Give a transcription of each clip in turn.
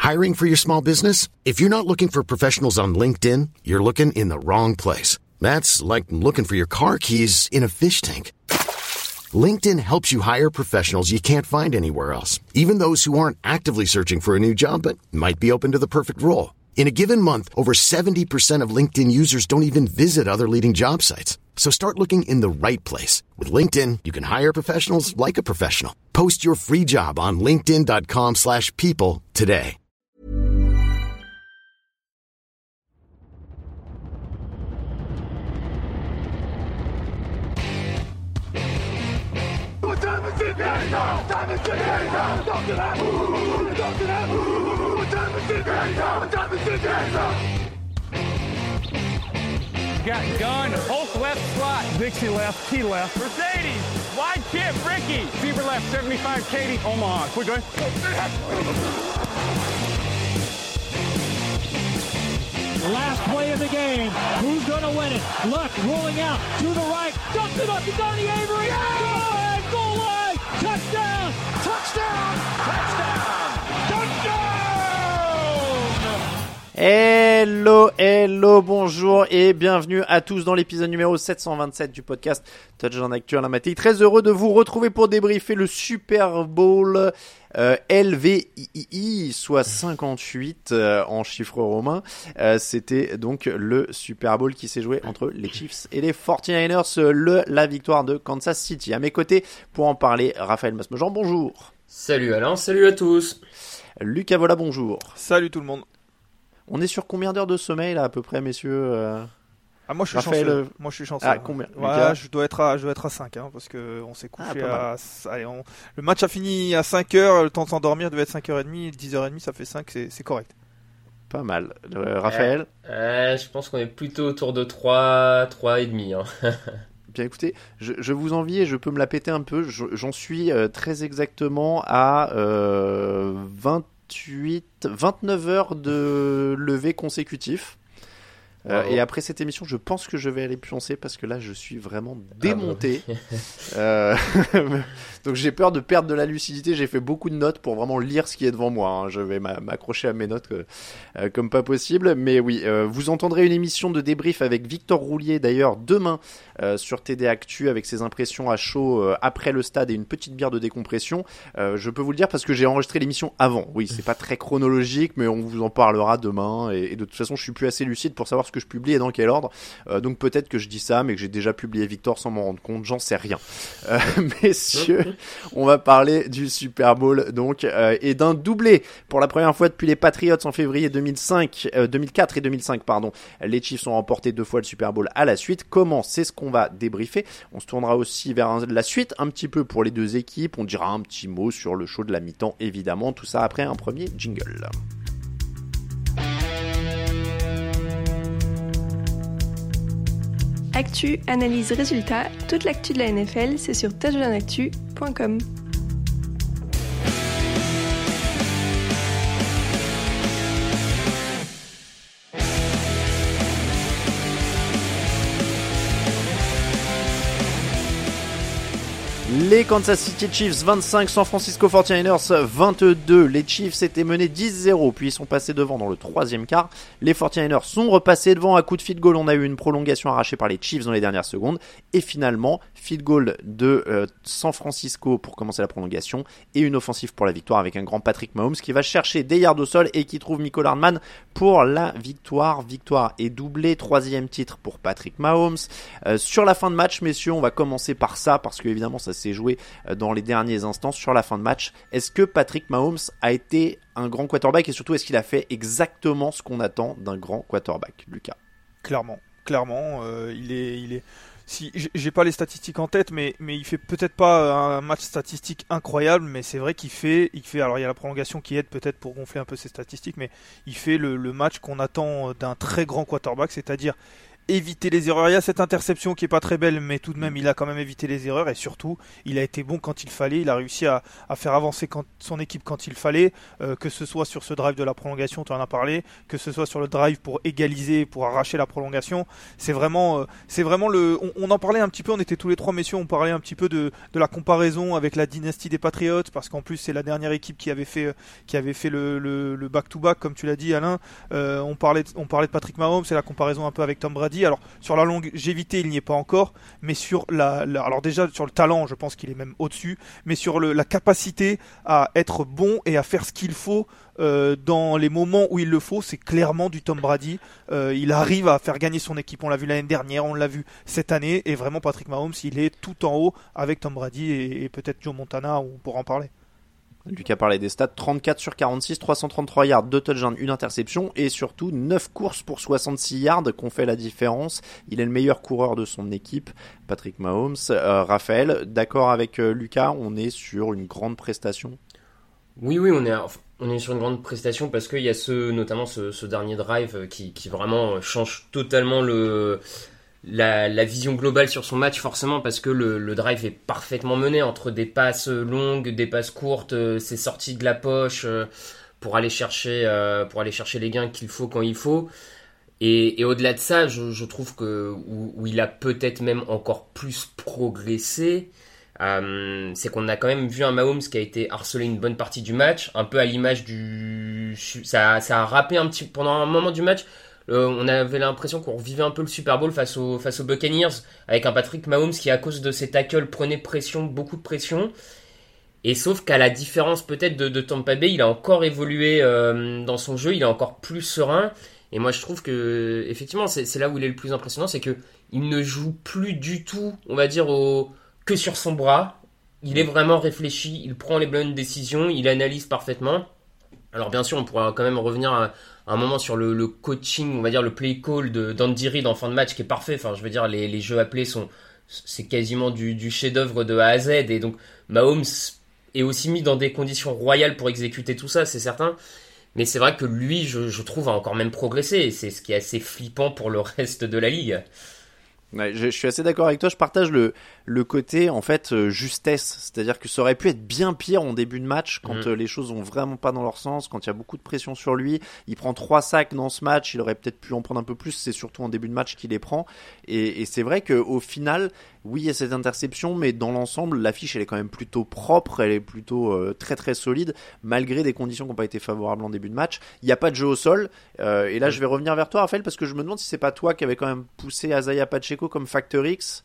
Hiring for your small business? If you're not looking for professionals on LinkedIn, you're looking in the wrong place. That's like looking for your car keys in a fish tank. LinkedIn helps you hire professionals you can't find anywhere else, even those who aren't actively searching for a new job but might be open to the perfect role. In a given month, over 70% of LinkedIn users don't even visit other leading job sites. So start looking in the right place. With LinkedIn, you can hire professionals like a professional. Post your free job on linkedin.com/people today. Got gun, Hulk left slot, Dixie left, Key left, Mercedes, wide chip, Ricky, Fever left, 75, Katie, Omaha. Quick, go ahead. Last play of the game. Who's going to win it? Luck rolling out to the right. Dumps it up to Donnie Avery. Good! Goal line! Touchdown! Touchdown! Touchdown! Touchdown! Hello, bonjour et bienvenue à tous dans l'épisode numéro 727 du podcast Touchdown Actu à la Matéi. Très heureux de vous retrouver pour débriefer le Super Bowl LVII, soit 58 en chiffres romains. C'était donc le Super Bowl qui s'est joué entre les Chiefs et les 49ers, la victoire de Kansas City. À mes côtés, pour en parler, Raphaël Masmejean, bonjour. Salut Alain, salut à tous. Lucas Vola, bonjour. Salut tout le monde. On est sur combien d'heures de sommeil là à peu près, messieurs moi je suis Raphaël, chanceux. Moi je suis chanceux. Ah, combien Ouais, je dois être à 5 parce que on s'est couché le match a fini à 5h, le temps de s'endormir devait être 5h30, 10h30 ça fait 5, c'est correct. Pas mal. Raphaël je pense qu'on est plutôt autour de 3 et demi. Bien écoutez, je vous envie et je peux me la péter un peu. J'en suis très exactement à 29 heures de lever consécutif. Et après cette émission, je pense que je vais aller pioncer parce que là, je suis vraiment démonté. Donc j'ai peur de perdre de la lucidité. J'ai fait beaucoup de notes pour vraiment lire ce qui est devant moi. Je vais m'accrocher à mes notes comme pas possible. Mais oui, vous entendrez une émission de débrief avec Victor Roulier d'ailleurs demain sur TD Actu avec ses impressions à chaud après le stade et une petite bière de décompression. Je peux vous le dire parce que j'ai enregistré l'émission avant. Oui, c'est pas très chronologique, mais on vous en parlera demain. Et de toute façon, je suis plus assez lucide pour savoir ce que je publie et dans quel ordre. Donc peut-être que je dis ça, mais que j'ai déjà publié Victor sans m'en rendre compte. J'en sais rien. Messieurs, on va parler du Super Bowl donc et d'un doublé pour la première fois depuis les Patriots en février 2004 et 2005 pardon. Les Chiefs ont remporté 2 fois le Super Bowl à la suite. Comment? C'est ce qu'on va débriefer. On se tournera aussi vers la suite un petit peu pour les deux équipes. On dira un petit mot sur le show de la mi-temps évidemment. Tout ça après un premier jingle. Actu, analyse, résultat, toute l'actu de la NFL, c'est sur touchdownactu.com. Les Kansas City Chiefs 25, San Francisco 49ers 22. Les Chiefs étaient menés 10-0, puis ils sont passés devant dans le troisième quart. Les 49ers sont repassés devant à coup de field goal. On a eu une prolongation arrachée par les Chiefs dans les dernières secondes. Et finalement, field goal de San Francisco pour commencer la prolongation. Et une offensive pour la victoire avec un grand Patrick Mahomes qui va chercher des yards au sol et qui trouve Mecole Hardman pour la victoire. Victoire est doublée, troisième titre pour Patrick Mahomes. Sur la fin de match, messieurs, on va commencer par ça parce que évidemment ça s'est joué dans les derniers instants sur la fin de match. Est-ce que Patrick Mahomes a été un grand quarterback et surtout est-ce qu'il a fait exactement ce qu'on attend d'un grand quarterback, Lucas? Clairement, il est. Si j'ai pas les statistiques en tête, mais il fait peut-être pas un match statistique incroyable, mais c'est vrai qu'il fait. Alors il y a la prolongation qui aide peut-être pour gonfler un peu ses statistiques, mais il fait le match qu'on attend d'un très grand quarterback, c'est-à-dire éviter les erreurs. Il y a cette interception qui est pas très belle, mais tout de même, il a quand même évité les erreurs et surtout, il a été bon quand il fallait. Il a réussi à faire avancer son équipe quand il fallait, que ce soit sur ce drive de la prolongation, tu en as parlé, que ce soit sur le drive pour égaliser, pour arracher la prolongation. C'est vraiment on en parlait un petit peu. On était tous les trois messieurs, on parlait un petit peu de la comparaison avec la dynastie des Patriots, parce qu'en plus c'est la dernière équipe qui avait fait le back-to-back, comme tu l'as dit, Alain. On parlait de Patrick Mahomes, c'est la comparaison un peu avec Tom Brady. Alors sur la longévité, il n'y est pas encore, mais sur alors déjà sur le talent, je pense qu'il est même au-dessus, mais sur la capacité à être bon et à faire ce qu'il faut dans les moments où il le faut, c'est clairement du Tom Brady. Il arrive à faire gagner son équipe. On l'a vu l'année dernière, on l'a vu cette année, et vraiment Patrick Mahomes, il est tout en haut avec Tom Brady et peut-être Joe Montana, on pourra en parler. Lucas parlait des stats, 34 sur 46, 333 yards, 2 touchdowns, 1 interception et surtout 9 courses pour 66 yards qu'on fait la différence. Il est le meilleur coureur de son équipe, Patrick Mahomes. Raphaël, d'accord avec Lucas, on est sur une grande prestation. Oui, on est sur une grande prestation parce qu'il y a notamment ce dernier drive qui vraiment change totalement la vision globale sur son match, forcément, parce que le drive est parfaitement mené entre des passes longues, des passes courtes, ses sorties de la poche pour aller chercher les gains qu'il faut quand il faut. Et au-delà de ça, je trouve que où il a peut-être même encore plus progressé, c'est qu'on a quand même vu un Mahomes qui a été harcelé une bonne partie du match, un peu à l'image ça a râpé un petit pendant un moment du match. On avait l'impression qu'on revivait un peu le Super Bowl face aux Buccaneers, avec un Patrick Mahomes qui, à cause de ses tackles, prenait beaucoup de pression. Et sauf qu'à la différence peut-être de Tampa Bay, il a encore évolué dans son jeu, il est encore plus serein. Et moi, je trouve que effectivement, c'est là où il est le plus impressionnant, c'est que il ne joue plus du tout, on va dire, que sur son bras. Il est vraiment réfléchi, il prend les bonnes décisions, il analyse parfaitement. Alors bien sûr, on pourra quand même revenir à un moment sur le coaching, on va dire le play call d'Andy Reid en fin de match qui est parfait. Enfin, je veux dire, les jeux appelés c'est quasiment du chef-d'œuvre de A à Z. Et donc, Mahomes est aussi mis dans des conditions royales pour exécuter tout ça, c'est certain. Mais c'est vrai que lui, je trouve, a encore même progressé. Et c'est ce qui est assez flippant pour le reste de la ligue. Ouais, je suis assez d'accord avec toi, je partage le côté en fait justesse, c'est-à-dire que ça aurait pu être bien pire en début de match quand les choses vont vraiment pas dans leur sens, quand il y a beaucoup de pression sur lui. Il prend 3 sacs dans ce match, il aurait peut-être pu en prendre un peu plus, c'est surtout en début de match qu'il les prend, et c'est vrai qu'au final, oui, il y a cette interception, mais dans l'ensemble, l'affiche elle est quand même plutôt propre, elle est plutôt très très solide, malgré des conditions qui n'ont pas été favorables en début de match. Il n'y a pas de jeu au sol, et là je vais revenir vers toi, Raphaël, parce que je me demande si c'est pas toi qui avait quand même poussé Isaiah Pacheco comme Factor X.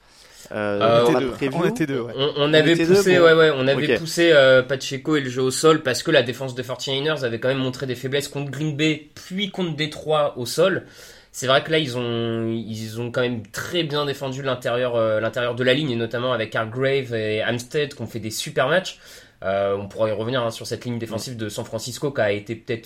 On était deux. Ouais. On avait poussé, on avait poussé Pacheco et le jeu au sol parce que la défense de 49ers avait quand même montré des faiblesses contre Green Bay, puis contre Détroit au sol. C'est vrai que là ils ont quand même très bien défendu l'intérieur de la ligne, et notamment avec Hargrave et Armstead qui ont fait des super matchs. On pourra y revenir sur cette ligne défensive de San Francisco qui a été peut-être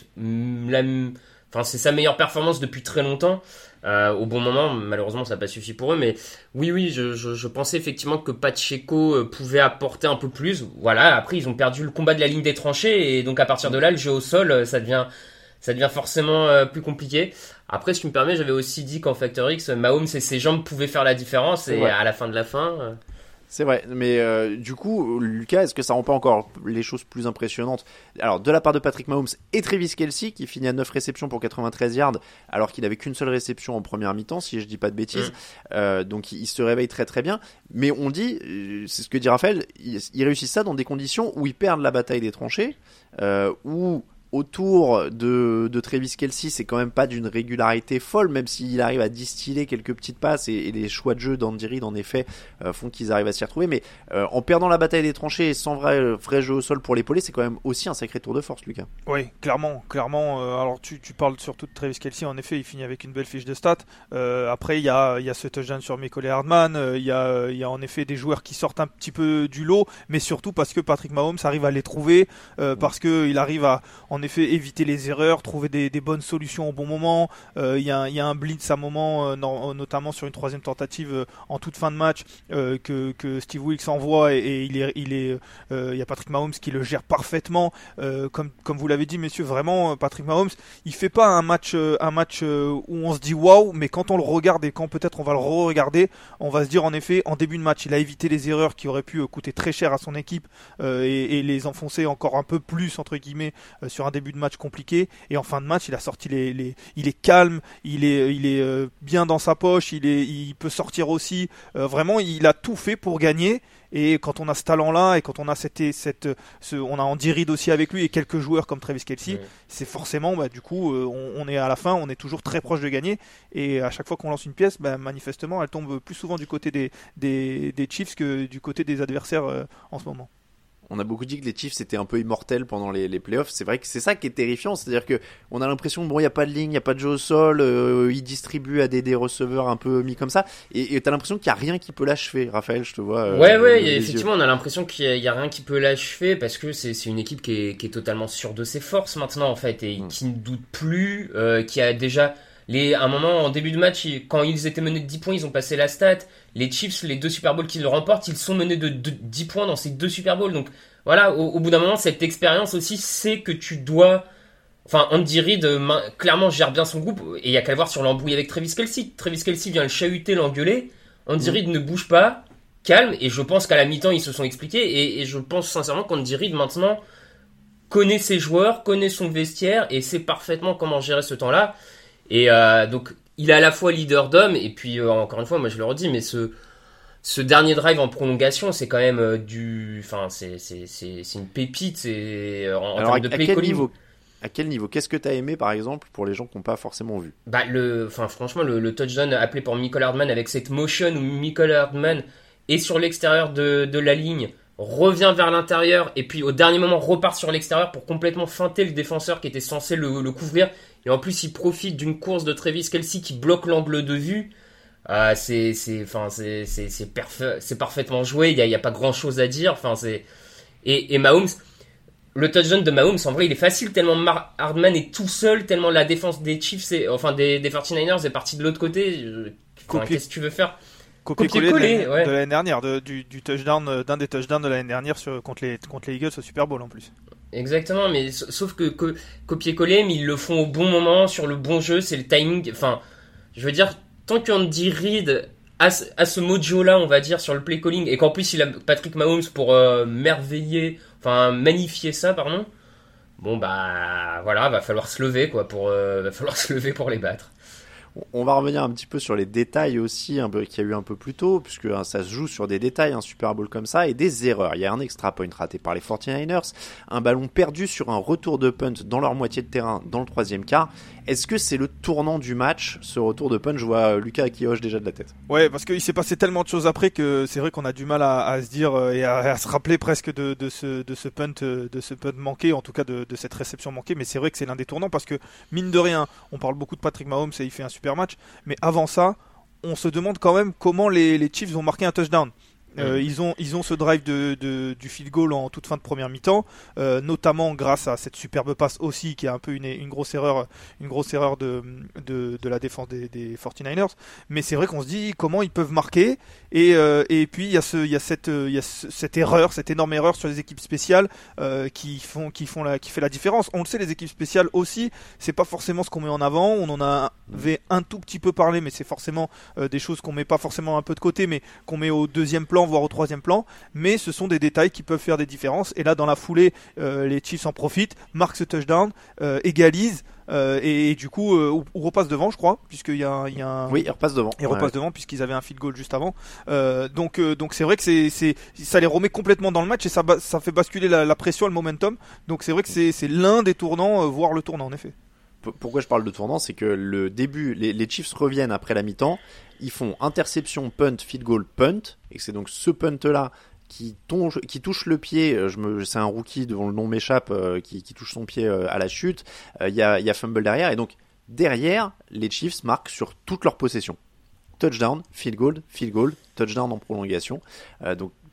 c'est sa meilleure performance depuis très longtemps. Au bon moment, malheureusement ça n'a pas suffi pour eux, mais oui, je pensais effectivement que Pacheco pouvait apporter un peu plus. Voilà, après ils ont perdu le combat de la ligne des tranchées, et donc à partir de là le jeu au sol ça devient forcément plus compliqué. Après, si tu me permets, j'avais aussi dit qu'en Factor X, Mahomes et ses jambes pouvaient faire la différence, et à la fin de la fin... C'est vrai, mais du coup, Lucas, est-ce que ça rend pas encore les choses plus impressionnantes? Alors, de la part de Patrick Mahomes et Travis Kelce, qui finit à 9 réceptions pour 93 yards, alors qu'il avait qu'une seule réception en première mi-temps, si je dis pas de bêtises. Donc, il se réveille très très bien. Mais on dit, c'est ce que dit Raphaël, il réussit ça dans des conditions où ils perdent la bataille des tranchées, où autour de Travis Kelce, c'est quand même pas d'une régularité folle, même s'il arrive à distiller quelques petites passes, et les choix de jeu d'Andy Reid en effet font qu'ils arrivent à s'y retrouver, mais en perdant la bataille des tranchées et sans vrai jeu au sol pour l'épauler, c'est quand même aussi un sacré tour de force, Lucas. Oui, clairement. Alors tu parles surtout de Travis Kelce, en effet il finit avec une belle fiche de stats. Après il y a ce touchdown sur Mecole Hardman, il y a en effet des joueurs qui sortent un petit peu du lot, mais surtout parce que Patrick Mahomes arrive à les trouver, parce qu'il arrive à en effet éviter les erreurs, trouver des bonnes solutions au bon moment. Il y a un blitz à un moment, notamment sur une troisième tentative en toute fin de match que Steve Wilkes envoie et il y a Patrick Mahomes qui le gère parfaitement. Comme vous l'avez dit, messieurs, vraiment Patrick Mahomes, il fait pas un match où on se dit waouh, mais quand on le regarde et quand peut-être on va le re-regarder, on va se dire en effet en début de match il a évité les erreurs qui auraient pu coûter très cher à son équipe et les enfoncer encore un peu plus entre guillemets sur un début de match compliqué, et en fin de match il a sorti il est calme, il est bien dans sa poche, il peut sortir aussi, vraiment il a tout fait pour gagner. Et quand on a ce talent-là et quand on a on a Andy Reid aussi avec lui et quelques joueurs comme Travis Kelce, c'est forcément du coup on est à la fin, on est toujours très proche de gagner, et à chaque fois qu'on lance une pièce, manifestement elle tombe plus souvent du côté des Chiefs que du côté des adversaires en ce moment. On a beaucoup dit que les Chiefs étaient un peu immortels pendant les playoffs. C'est vrai que c'est ça qui est terrifiant. C'est-à-dire que on a l'impression, il n'y a pas de ligne, il n'y a pas de jeu au sol, ils distribuent à des receveurs un peu mis comme ça. Et t'as l'impression qu'il n'y a rien qui peut l'achever. Raphaël, je te vois. Effectivement, on a l'impresration qu'il n'y a rien qui peut l'achever parce que c'est une équipe qui est totalement sûre de ses forces maintenant, en fait, et qui ne doute plus, qui a déjà... à un moment, en début de match, quand ils étaient menés de 10 points, ils ont passé la stat. Les Chiefs, les 2 Super Bowls qu'ils remportent, ils sont menés de 10 points dans ces 2 Super Bowls. Donc voilà, au bout d'un moment, cette expérience aussi, c'est que tu dois... Enfin, Andy Reid, clairement, gère bien son groupe. Et il n'y a qu'à le voir sur l'embrouille avec Travis Kelce. Travis Kelce vient le chahuter, l'engueuler. Andy Reid ne bouge pas, calme. Et je pense qu'à la mi-temps, ils se sont expliqués. Et je pense sincèrement qu'Andy Reid, maintenant, connaît ses joueurs, connaît son vestiaire et sait parfaitement comment gérer ce temps-là. Et donc il est à la fois leader d'homme et puis encore une fois, moi je le redis, mais ce dernier drive en prolongation, c'est quand même c'est une pépite. En termes de play calling. À quel niveau? Qu'est-ce que t'as aimé par exemple pour les gens qui n'ont pas forcément vu? Franchement, le touchdown appelé pour Mecole Hardman avec cette motion où Mecole Hardman est sur l'extérieur de la ligne, revient vers l'intérieur et puis au dernier moment repart sur l'extérieur pour complètement feinter le défenseur qui était censé le couvrir. Et en plus, il profite d'une course de Travis Kelce qui bloque l'angle de vue. C'est parfaitement joué. Il y a pas grand chose à dire. Et Mahomes, le touchdown de Mahomes, en vrai, il est facile tellement Hardman est tout seul, tellement la défense des Chiefs, des 49ers est partie de l'autre côté. Qu'est-ce que tu veux faire? Copier-coller de l'année dernière, du touchdown, d'un des touchdowns de l'année dernière contre les Eagles au Super Bowl en plus. Exactement, mais sauf que copier-coller, mais ils le font au bon moment, sur le bon jeu, c'est le timing. Enfin, je veux dire, tant qu'Andy Reid a ce mojo-là, on va dire, sur le play calling, et qu'en plus il a Patrick Mahomes pour magnifier ça, pardon. Bon voilà, va falloir se lever pour les battre. On va revenir un petit peu sur les détails aussi qu'il y a eu un peu plus tôt, puisque ça se joue sur des détails, un Super Bowl comme ça, et des erreurs. Il y a un extra point raté par les 49ers, un ballon perdu sur un retour de punt dans leur moitié de terrain dans le troisième quart. Est-ce que c'est le tournant du match, ce retour de punt? Je vois Lucas qui hoche déjà de la tête. Ouais, parce qu'il s'est passé tellement de choses après que c'est vrai qu'on a du mal à se dire et à se rappeler presque de ce punt manqué, en tout cas de cette réception manquée. Mais c'est vrai que c'est l'un des tournants parce que mine de rien, on parle beaucoup de Patrick Mahomes et il fait un super match, mais avant ça, on se demande quand même comment les Chiefs vont marquer un touchdown. Ils ont ce drive du field goal en toute fin de première mi-temps, notamment grâce à cette superbe passe aussi qui est un peu une grosse erreur de la défense des 49ers. Mais c'est vrai qu'on se dit comment ils peuvent marquer, et puis il y a cette erreur, cette énorme erreur sur les équipes spéciales qui fait la différence. On le sait, les équipes spéciales aussi, c'est pas forcément ce qu'on met en avant. On en avait un tout petit peu parlé, mais c'est forcément des choses qu'on met pas forcément un peu de côté, mais qu'on met au deuxième plan, voire au troisième plan, mais ce sont des détails qui peuvent faire des différences. Et là, dans la foulée, les Chiefs en profitent, marquent ce touchdown, égalisent, et du coup, ou repasse devant, je crois, puisqu'il y a un... Oui, il repasse devant. Il repasse devant, puisqu'ils avaient un field goal juste avant. Donc c'est vrai que ça les remet complètement dans le match, et ça fait basculer la pression, le momentum. Donc c'est vrai que c'est l'un des tournants, voire le tournant, en effet. Pourquoi je parle de tournant, c'est que le début, les Chiefs reviennent après la mi-temps, ils font interception, punt, field goal, punt, et c'est donc ce punt-là qui touche le pied, c'est un rookie devant le nom m'échappe, qui touche son pied à la chute, il y a fumble derrière, et donc derrière, les Chiefs marquent sur toute leur possession. Touchdown, field goal, touchdown en prolongation, donc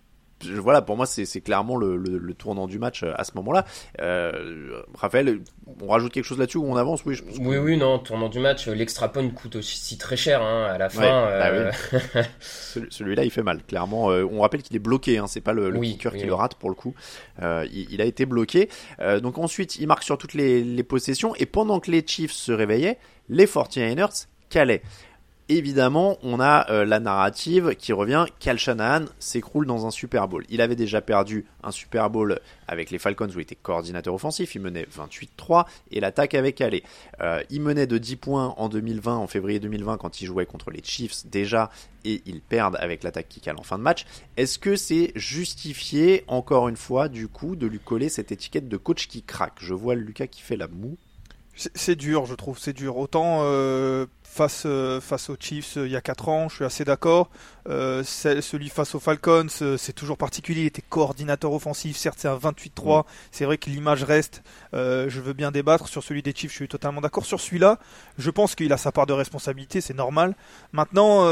voilà, pour moi, c'est clairement le tournant du match à ce moment-là. Raphaël, on rajoute quelque chose là-dessus ou on avance? Oui, je pense oui, non, tournant du match, l'extra point coûte aussi très cher à la fin. Oui. Celui-là, il fait mal, clairement. On rappelle qu'il est bloqué, hein, c'est pas le kicker qui le rate pour le coup. Il a été bloqué. Donc ensuite, il marque sur toutes les possessions et pendant que les Chiefs se réveillaient, les 49ers calaient. Évidemment, on a la narrative qui revient. Kyle Shanahan s'écroule dans un Super Bowl. Il avait déjà perdu un Super Bowl avec les Falcons où il était coordinateur offensif. Il menait 28-3 et l'attaque avait calé. Il menait de 10 points en 2020, en février 2020, quand il jouait contre les Chiefs déjà, et ils perdent avec l'attaque qui cale en fin de match. Est-ce que c'est justifié, encore une fois, du coup, de lui coller cette étiquette de coach qui craque? Je vois Lucas qui fait la moue. C'est dur, je trouve, c'est dur. Autant face aux Chiefs il y a 4 ans, je suis assez d'accord. Celui face aux Falcons, c'est toujours particulier. Il était coordinateur offensif, certes c'est un 28-3. C'est vrai que l'image reste. Je veux bien débattre. Sur celui des Chiefs, je suis totalement d'accord. Sur celui-là, je pense qu'il a sa part de responsabilité, c'est normal. Maintenant,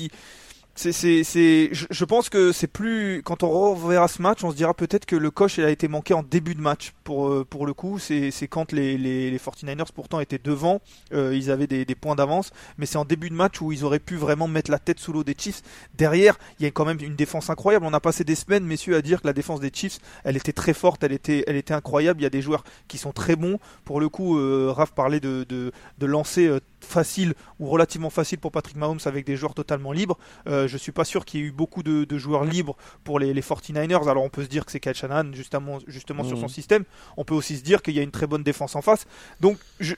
je pense que c'est plus, quand on reverra ce match, on se dira peut-être que le coach il a été manqué en début de match pour le coup. C'est quand les 49ers pourtant étaient devant, ils avaient des points d'avance, mais c'est en début de match où ils auraient pu vraiment mettre la tête sous l'eau des Chiefs. Derrière, il y a quand même une défense incroyable. On a passé des semaines, messieurs, à dire que la défense des Chiefs, elle était très forte, elle était incroyable. Il y a des joueurs qui sont très bons. Pour le coup, Raph parlait de lancer facile ou relativement facile pour Patrick Mahomes avec des joueurs totalement libres. Je suis pas sûr qu'il y ait eu beaucoup de joueurs libres pour les 49ers. Alors on peut se dire que c'est Kyle Shanahan justement sur son système. On peut aussi se dire qu'il y a une très bonne défense en face. Donc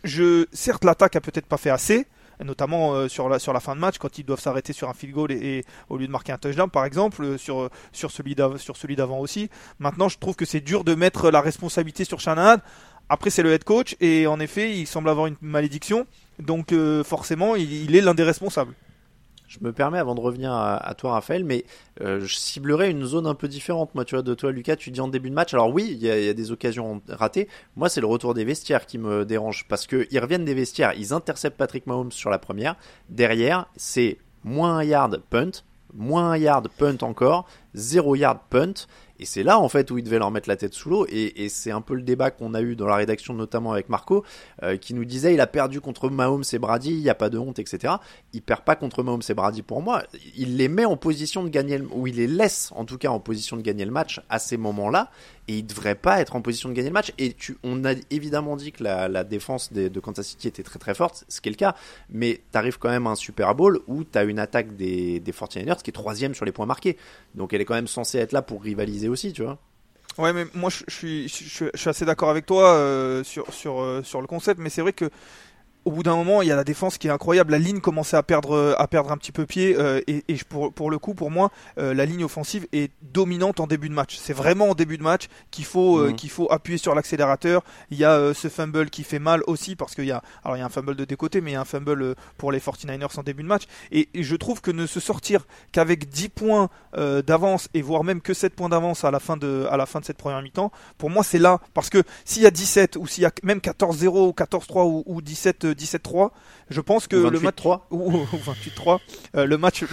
certes l'attaque a peut-être pas fait assez, notamment sur la fin de match quand ils doivent s'arrêter sur un field goal et au lieu de marquer un touchdown par exemple, sur celui d'avant aussi. Maintenant je trouve que c'est dur de mettre la responsabilité sur Shanahan. Après c'est le head coach et en effet il semble avoir une malédiction, donc forcément il est l'un des responsables. Je me permets, avant de revenir à toi, Raphaël, mais je ciblerais une zone un peu différente. Moi, tu vois, de toi, Lucas, tu dis en début de match. Alors oui, il y a des occasions ratées. Moi, c'est le retour des vestiaires qui me dérange. Parce qu'ils reviennent des vestiaires, ils interceptent Patrick Mahomes sur la première. Derrière, c'est moins 1 yard punt, moins 1 yard punt encore, 0 yard punt. Et c'est là en fait où il devait leur mettre la tête sous l'eau et c'est un peu le débat qu'on a eu dans la rédaction notamment avec Marco qui nous disait il a perdu contre Mahomes et Brady, il n'y a pas de honte, etc. Il perd pas contre Mahomes et Brady pour moi, il les met en position de gagner, ou il les laisse en tout cas en position de gagner le match à ces moments-là et il devrait pas être en position de gagner le match. Et on a évidemment dit que la défense de Kansas City était très très forte, ce qui est le cas, mais t'arrives quand même à un Super Bowl où t'as une attaque des 49ers qui est 3e sur les points marqués, donc elle est quand même censée être là pour rivaliser aussi, tu vois. Ouais, mais moi je suis assez d'accord avec toi sur le concept, mais c'est vrai que au bout d'un moment, il y a la défense qui est incroyable. La ligne commençait à perdre un petit peu pied et pour le coup, pour moi, la ligne offensive est dominante en début de match. C'est vraiment en début de match qu'il faut appuyer sur l'accélérateur. Il y a ce fumble qui fait mal aussi parce qu'il y a un fumble de des côtés, mais il y a un fumble pour les 49ers en début de match. Et je trouve que ne se sortir qu'avec 10 points d'avance et voire même que 7 points d'avance à la fin de cette première mi-temps, pour moi c'est là, parce que s'il y a 17 ou s'il y a même 14-0 ou 14-3 ou 17-3, je pense que le match 3 ou 28-3, le match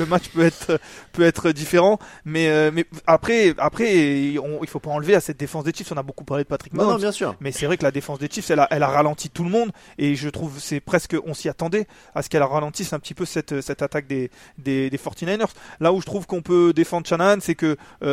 peut être différent, mais après il faut pas enlever à cette défense des Chiefs. On a beaucoup parlé de Patrick Mahomes, non, bien sûr, mais c'est vrai que la défense des Chiefs elle a ralenti tout le monde et je trouve c'est presque, on s'y attendait à ce qu'elle ralentisse un petit peu cette attaque des 49ers. Là où je trouve qu'on peut défendre Shanahan, c'est que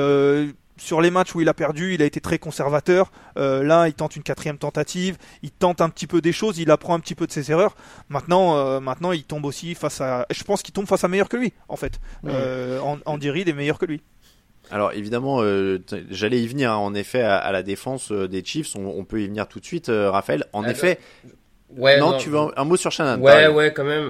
sur les matchs où il a perdu, il a été très conservateur. Là, il tente une 4e tentative, il tente un petit peu des choses, il apprend un petit peu de ses erreurs. Maintenant, il tombe aussi je pense qu'il tombe face à meilleur que lui, en fait. Andy Reid est meilleur que lui. Alors évidemment, j'allais y venir, hein, en effet, à la défense des Chiefs, on peut y venir tout de suite, Raphaël. En effet, ouais, non, tu veux un mot sur Shanahan? Ouais, quand même.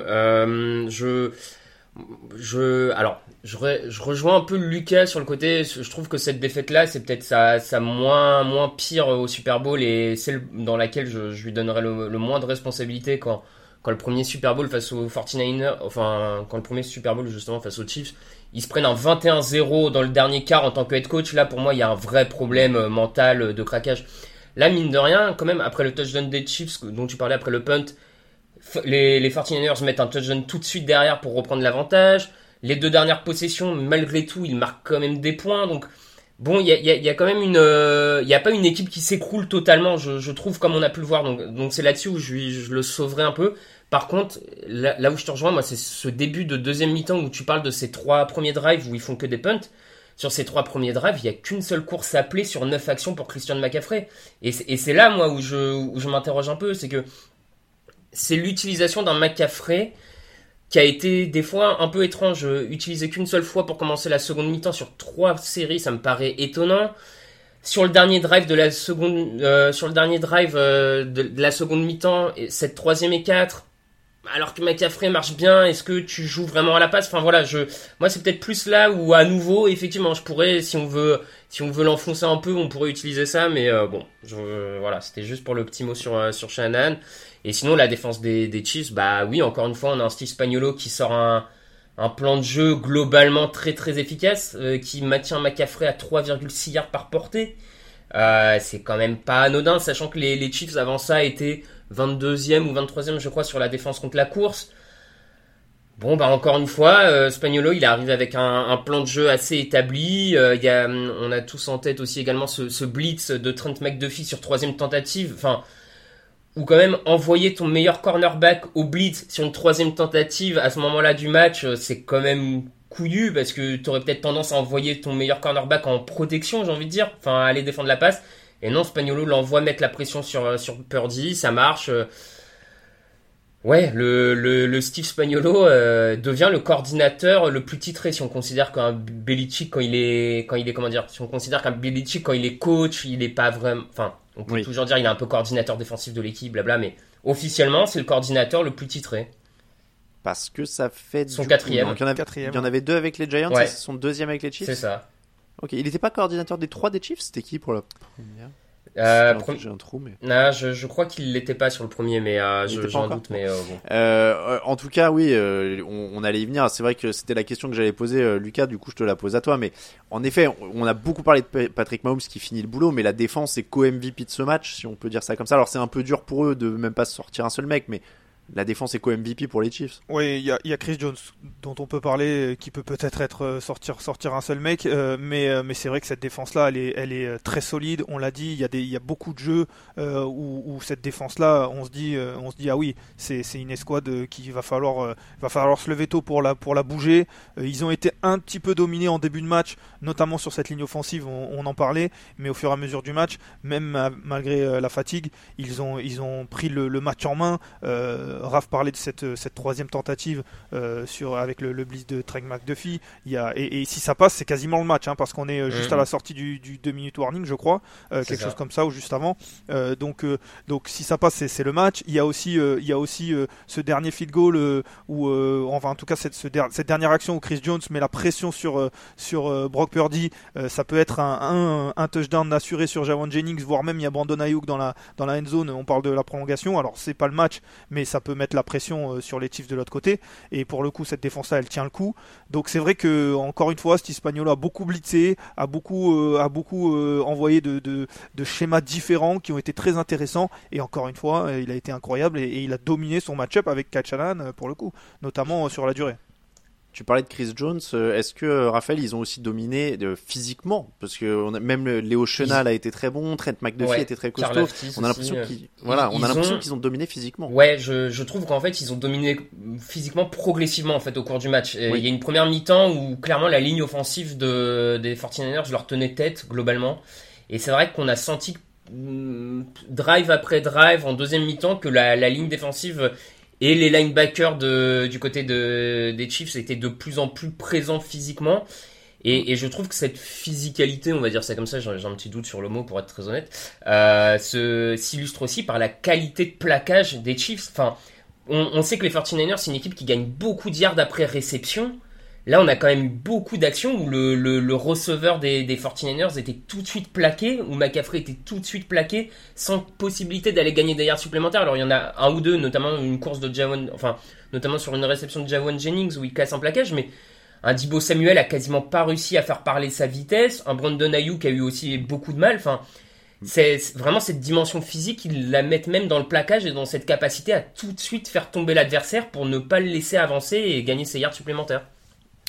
Je rejoins un peu Lucas sur le côté. Je trouve que cette défaite-là, c'est peut-être ça moins pire au Super Bowl et celle dans laquelle je lui donnerais le moins de responsabilité quand le premier Super Bowl face aux 49ers, quand le premier Super Bowl justement face aux Chiefs, ils se prennent un 21-0 dans le dernier quart en tant que head coach. Là, pour moi, il y a un vrai problème mental de craquage. Là, mine de rien, quand même, après le touchdown des Chiefs dont tu parlais, après le punt, les 49ers mettent un touchdown tout de suite derrière pour reprendre l'avantage. Les 2 dernières possessions, malgré tout, ils marquent quand même des points. Donc Bon, il y a quand même il y a pas une équipe qui s'écroule totalement, je trouve, comme on a pu le voir. Donc c'est là-dessus où je le sauverai un peu. Par contre, là où je te rejoins, moi, c'est ce début de deuxième mi-temps où tu parles de ces 3 premiers drives où ils font que des punts. Sur ces 3 premiers drives, il y a qu'une seule course appelée sur 9 actions pour Christian McCaffrey. Et c'est là, moi, où je m'interroge un peu, c'est que c'est l'utilisation d'un McCaffrey qui a été des fois un peu étrange. Utilisé qu'une seule fois pour commencer la seconde mi-temps sur 3 séries, ça me paraît étonnant. Sur le dernier drive de la seconde, de la seconde mi-temps, cette 3e et 4, alors que McCaffrey marche bien, est-ce que tu joues vraiment à la passe? Enfin voilà, moi c'est peut-être plus là où à nouveau, effectivement, je pourrais, si on veut l'enfoncer un peu, on pourrait utiliser ça, mais voilà, c'était juste pour le petit mot sur Shanahan. Et sinon, la défense des Chiefs, bah oui, encore une fois, on a un Steve Spagnuolo qui sort un plan de jeu globalement très très efficace, qui maintient McCaffrey à 3,6 yards par portée. C'est quand même pas anodin, sachant que les Chiefs avant ça étaient 22e ou 23e, je crois, sur la défense contre la course. Bon, bah encore une fois, Spagnuolo, il est arrivé avec un plan de jeu assez établi. On a tous en tête aussi également ce blitz de Trent McDuffie sur 3e tentative. Enfin, ou quand même envoyer ton meilleur cornerback au blitz sur une 3e tentative à ce moment-là du match, c'est quand même couillu parce que t'aurais peut-être tendance à envoyer ton meilleur cornerback en protection, j'ai envie de dire, enfin aller défendre la passe. Et non, Spagnuolo l'envoie mettre la pression sur Purdy, ça marche. Ouais, le Steve Spagnuolo devient le coordinateur le plus titré si on considère qu'un Belichick si on considère qu'un Belichick quand il est coach, il est pas vraiment, enfin, on peut toujours dire il est un peu coordinateur défensif de l'équipe, blabla, mais officiellement, c'est le coordinateur le plus titré. Parce que ça fait son 4e. Il y en avait 2 avec les Giants, et c'est son 2e avec les Chiefs. C'est ça. Ok, il n'était pas coordinateur des 3 des Chiefs, c'était qui pour la première? J'ai un trou, mais. Non, je crois qu'il l'était pas sur le premier, mais j'ai un doute, mais bon. En tout cas, oui, on allait y venir. C'est vrai que c'était la question que j'allais poser, Lucas. Du coup, je te la pose à toi. Mais en effet, on a beaucoup parlé de Patrick Mahomes qui finit le boulot, mais la défense est co-MVP de ce match, si on peut dire ça comme ça. Alors, c'est un peu dur pour eux de même pas sortir un seul mec, mais la défense est co-MVP pour les Chiefs. Oui, il y a Chris Jones dont on peut parler, qui peut peut-être être sortir un seul mec, mais c'est vrai que cette défense-là, elle est très solide. On l'a dit, il y a beaucoup de jeux où cette défense-là, on se dit ah oui, c'est une escouade qui va falloir se lever tôt pour la bouger. Ils ont été un petit peu dominés en début de match, notamment sur cette ligne offensive, on en parlait, mais au fur et à mesure du match, même malgré la fatigue, ils ont pris le match en main. Raph parlait de cette 3e tentative avec le blitz de Trent McDuffie. Et si ça passe, c'est quasiment le match, parce qu'on est juste à la sortie du 2-minute warning, je crois, quelque chose comme ça, ou juste avant. Donc si ça passe, c'est le match. Il y a aussi ce dernier field goal en tout cas cette dernière action où Chris Jones met la pression sur Brock Purdy. Ça peut être un touchdown assuré sur Ja'Wuan Jennings, voire même il y a Brandon Ayuk dans la end zone. On parle de la prolongation. Alors c'est pas le match, mais ça peut mettre la pression sur les Chiefs de l'autre côté, et pour le coup cette défense-là elle tient le coup. Donc c'est vrai que encore une fois Steve Spagnuolo a beaucoup blitzé, a beaucoup envoyé de schémas différents qui ont été très intéressants, et encore une fois il a été incroyable et il a dominé son match-up avec Kyle Shanahan pour le coup, notamment sur la durée. Tu parlais de Chris Jones, est-ce que Raphaël, ils ont aussi dominé physiquement, parce que même Léo Chenal a été très bon, Trent McDuffie était très costaud. On a l'impression qu'ils ont dominé physiquement. Ouais, je trouve qu'en fait ils ont dominé physiquement progressivement en fait au cours du match. Il y a une première mi-temps où clairement la ligne offensive des 49ers leur tenait tête globalement, et c'est vrai qu'on a senti drive après drive en deuxième mi-temps que la ligne défensive et les linebackers du côté des Chiefs étaient de plus en plus présents physiquement. Et je trouve que cette physicalité, on va dire ça comme ça, j'ai un petit doute sur le mot pour être très honnête, s'illustre aussi par la qualité de plaquage des Chiefs. Enfin, on sait que les 49ers, c'est une équipe qui gagne beaucoup de yards après réception. Là, on a quand même eu beaucoup d'actions où le receveur des 49ers était tout de suite plaqué, où McCaffrey était tout de suite plaqué, sans possibilité d'aller gagner des yards supplémentaires. Alors, il y en a un ou deux, notamment une course de notamment sur une réception de Ja'Wuan Jennings où il casse un plaquage, mais un Deebo Samuel a quasiment pas réussi à faire parler sa vitesse. Un Brandon Ayuk a eu aussi beaucoup de mal. Enfin, c'est vraiment cette dimension physique, ils la mettent même dans le plaquage et dans cette capacité à tout de suite faire tomber l'adversaire pour ne pas le laisser avancer et gagner ses yards supplémentaires.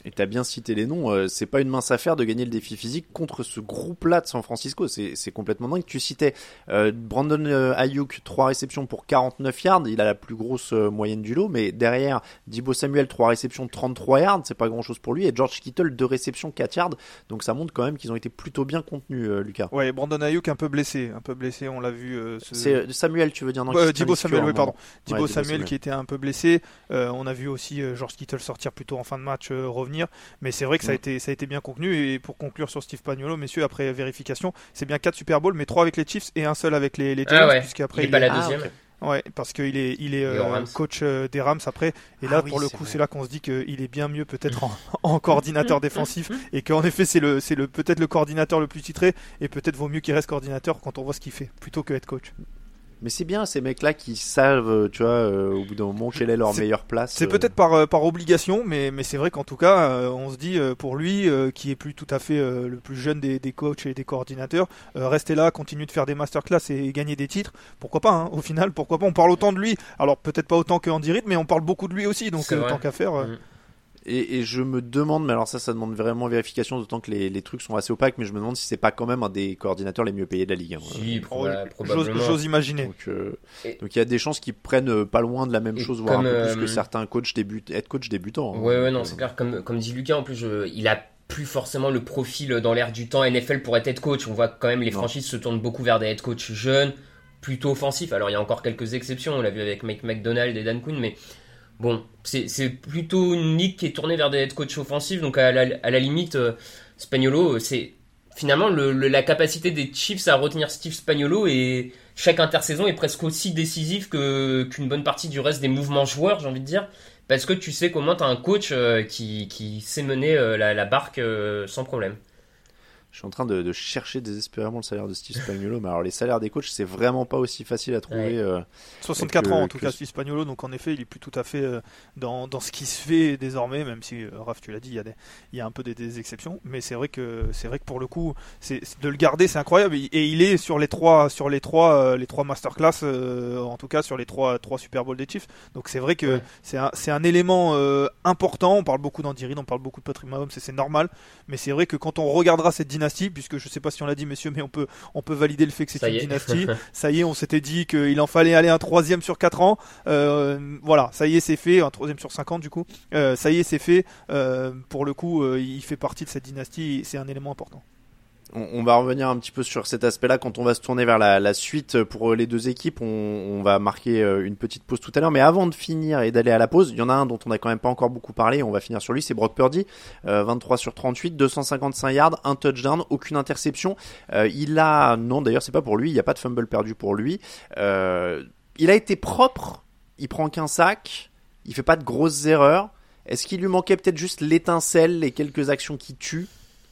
Et t'as bien cité les noms, c'est pas une mince affaire de gagner le défi physique contre ce groupe-là de San Francisco, c'est complètement dingue. Tu citais Brandon Ayuk, 3 réceptions pour 49 yards, il a la plus grosse moyenne du lot, mais derrière, Deebo Samuel, 3 réceptions, 33 yards, c'est pas grand-chose pour lui, et George Kittle, 2 réceptions, 4 yards, donc ça montre quand même qu'ils ont été plutôt bien contenus, Lucas. Ouais, Brandon Ayuk un peu blessé, on l'a vu. C'est Samuel, tu veux dire? Deebo Samuel, oui, pardon. Deebo Ouais, Samuel qui était un peu blessé, on a vu aussi George Kittle sortir plutôt en fin de match, revenir. Mais c'est vrai que ça a été bien contenu. Et pour conclure sur Steve Spagnuolo, messieurs, après vérification, c'est bien 4 Super Bowls, mais 3 avec les Chiefs et un seul avec les Giants, puisqu'après il est pas la deuxième. Okay. Ouais, parce qu'il est coach des Rams après. Et là, pour le coup, c'est là qu'on se dit qu'il est bien mieux peut-être en coordinateur défensif, et qu'en effet, c'est peut-être le coordinateur le plus titré, et peut-être vaut mieux qu'il reste coordinateur quand on voit ce qu'il fait, plutôt que être coach. Mais c'est bien ces mecs-là qui savent, tu vois, au bout d'un moment, quelle est leur meilleure place. C'est peut-être par obligation, mais c'est vrai qu'en tout cas, on se dit, pour lui, qui est plus tout à fait le plus jeune des coachs et des coordinateurs, rester là, continuer de faire des masterclass et gagner des titres, pourquoi pas, hein, au final, pourquoi pas. On parle autant de lui, alors peut-être pas autant que Andy Reid, mais on parle beaucoup de lui aussi, donc tant qu'à faire... Et je me demande, mais alors ça demande vraiment vérification, d'autant que les trucs sont assez opaques, mais je me demande si c'est pas quand même un des coordinateurs les mieux payés de la ligue. Si, probablement. J'ose imaginer. Donc il y a des chances qu'ils prennent pas loin de la même chose, voire un peu plus que certains coachs débutants. Hein. Ouais, non, c'est clair. Comme dit Lucas, en plus, il a plus forcément le profil dans l'air du temps NFL pour être head coach. On voit quand même les franchises se tournent beaucoup vers des head coach jeunes, plutôt offensifs. Alors il y a encore quelques exceptions, on l'a vu avec Mike McDonald et Dan Quinn, mais bon, c'est plutôt une ligue qui est tournée vers des head coach offensifs, donc à la limite, Spagnuolo, c'est finalement la capacité des Chiefs à retenir Steve Spagnuolo, et chaque intersaison est presque aussi décisive qu'une bonne partie du reste des mouvements joueurs, j'ai envie de dire, parce que tu sais qu'au moins tu as un coach qui sait mener la barque sans problème. Je suis en train de chercher désespérément le salaire de Steve Spagnuolo, mais alors les salaires des coachs, c'est vraiment pas aussi facile à trouver. 64 ans en tout cas, Steve Spagnuolo, donc en effet, il est plus tout à fait dans ce qui se fait désormais, même si Raph, tu l'as dit, il y a un peu des exceptions, mais c'est vrai que pour le coup, de le garder, c'est incroyable, et il est sur les trois masterclass, en tout cas sur les trois Super Bowl des Chiefs. Donc c'est vrai que c'est un élément important. On parle beaucoup d'Andy Reid, on parle beaucoup de Patrick Mahomes, c'est normal, mais c'est vrai que quand on regardera cette dynastie, puisque je sais pas si on l'a dit, messieurs, mais on peut valider le fait que c'est une dynastie. Ça y est, on s'était dit qu'il en fallait aller un 3e sur 4 ans. Voilà, ça y est, c'est fait. Un 3e sur 50 du coup. Ça y est, c'est fait. Pour le coup, il fait partie de cette dynastie. C'est un élément important. On va revenir un petit peu sur cet aspect-là quand on va se tourner vers la suite pour les deux équipes. On va marquer une petite pause tout à l'heure, mais avant de finir et d'aller à la pause, il y en a un dont on n'a quand même pas encore beaucoup parlé, on va finir sur lui, c'est Brock Purdy, 23 sur 38, 255 yards, un touchdown, aucune interception. Non d'ailleurs c'est pas pour lui, il n'y a pas de fumble perdu pour lui. Il a été propre, il prend qu'un sac, il fait pas de grosses erreurs. Est-ce qu'il lui manquait peut-être juste l'étincelle, les quelques actions qui tuent?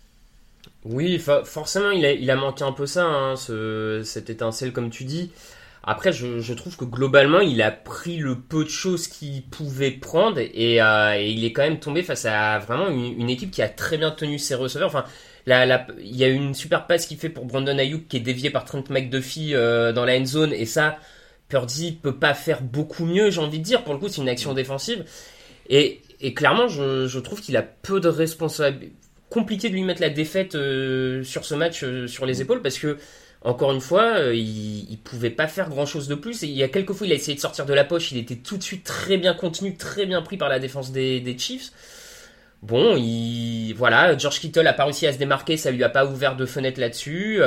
Oui, forcément, il a manqué un peu ça, hein, cette étincelle, comme tu dis. Après, je trouve que globalement, il a pris le peu de choses qu'il pouvait prendre, et il est quand même tombé face à vraiment une équipe qui a très bien tenu ses receveurs. Enfin, il y a une super passe qu'il fait pour Brandon Ayuk qui est déviée par Trent McDuffie dans la end zone, et ça, Purdy peut pas faire beaucoup mieux, j'ai envie de dire. Pour le coup, c'est une action défensive. Et clairement, je trouve qu'il a peu de responsabilité. Compliqué de lui mettre la défaite sur ce match sur les épaules, parce que encore une fois il pouvait pas faire grand chose de plus, et il y a quelques fois il a essayé de sortir de la poche, il était tout de suite très bien contenu, très bien pris par la défense des Chiefs. Bon, voilà, George Kittle a pas réussi à se démarquer, ça lui a pas ouvert de fenêtre là-dessus.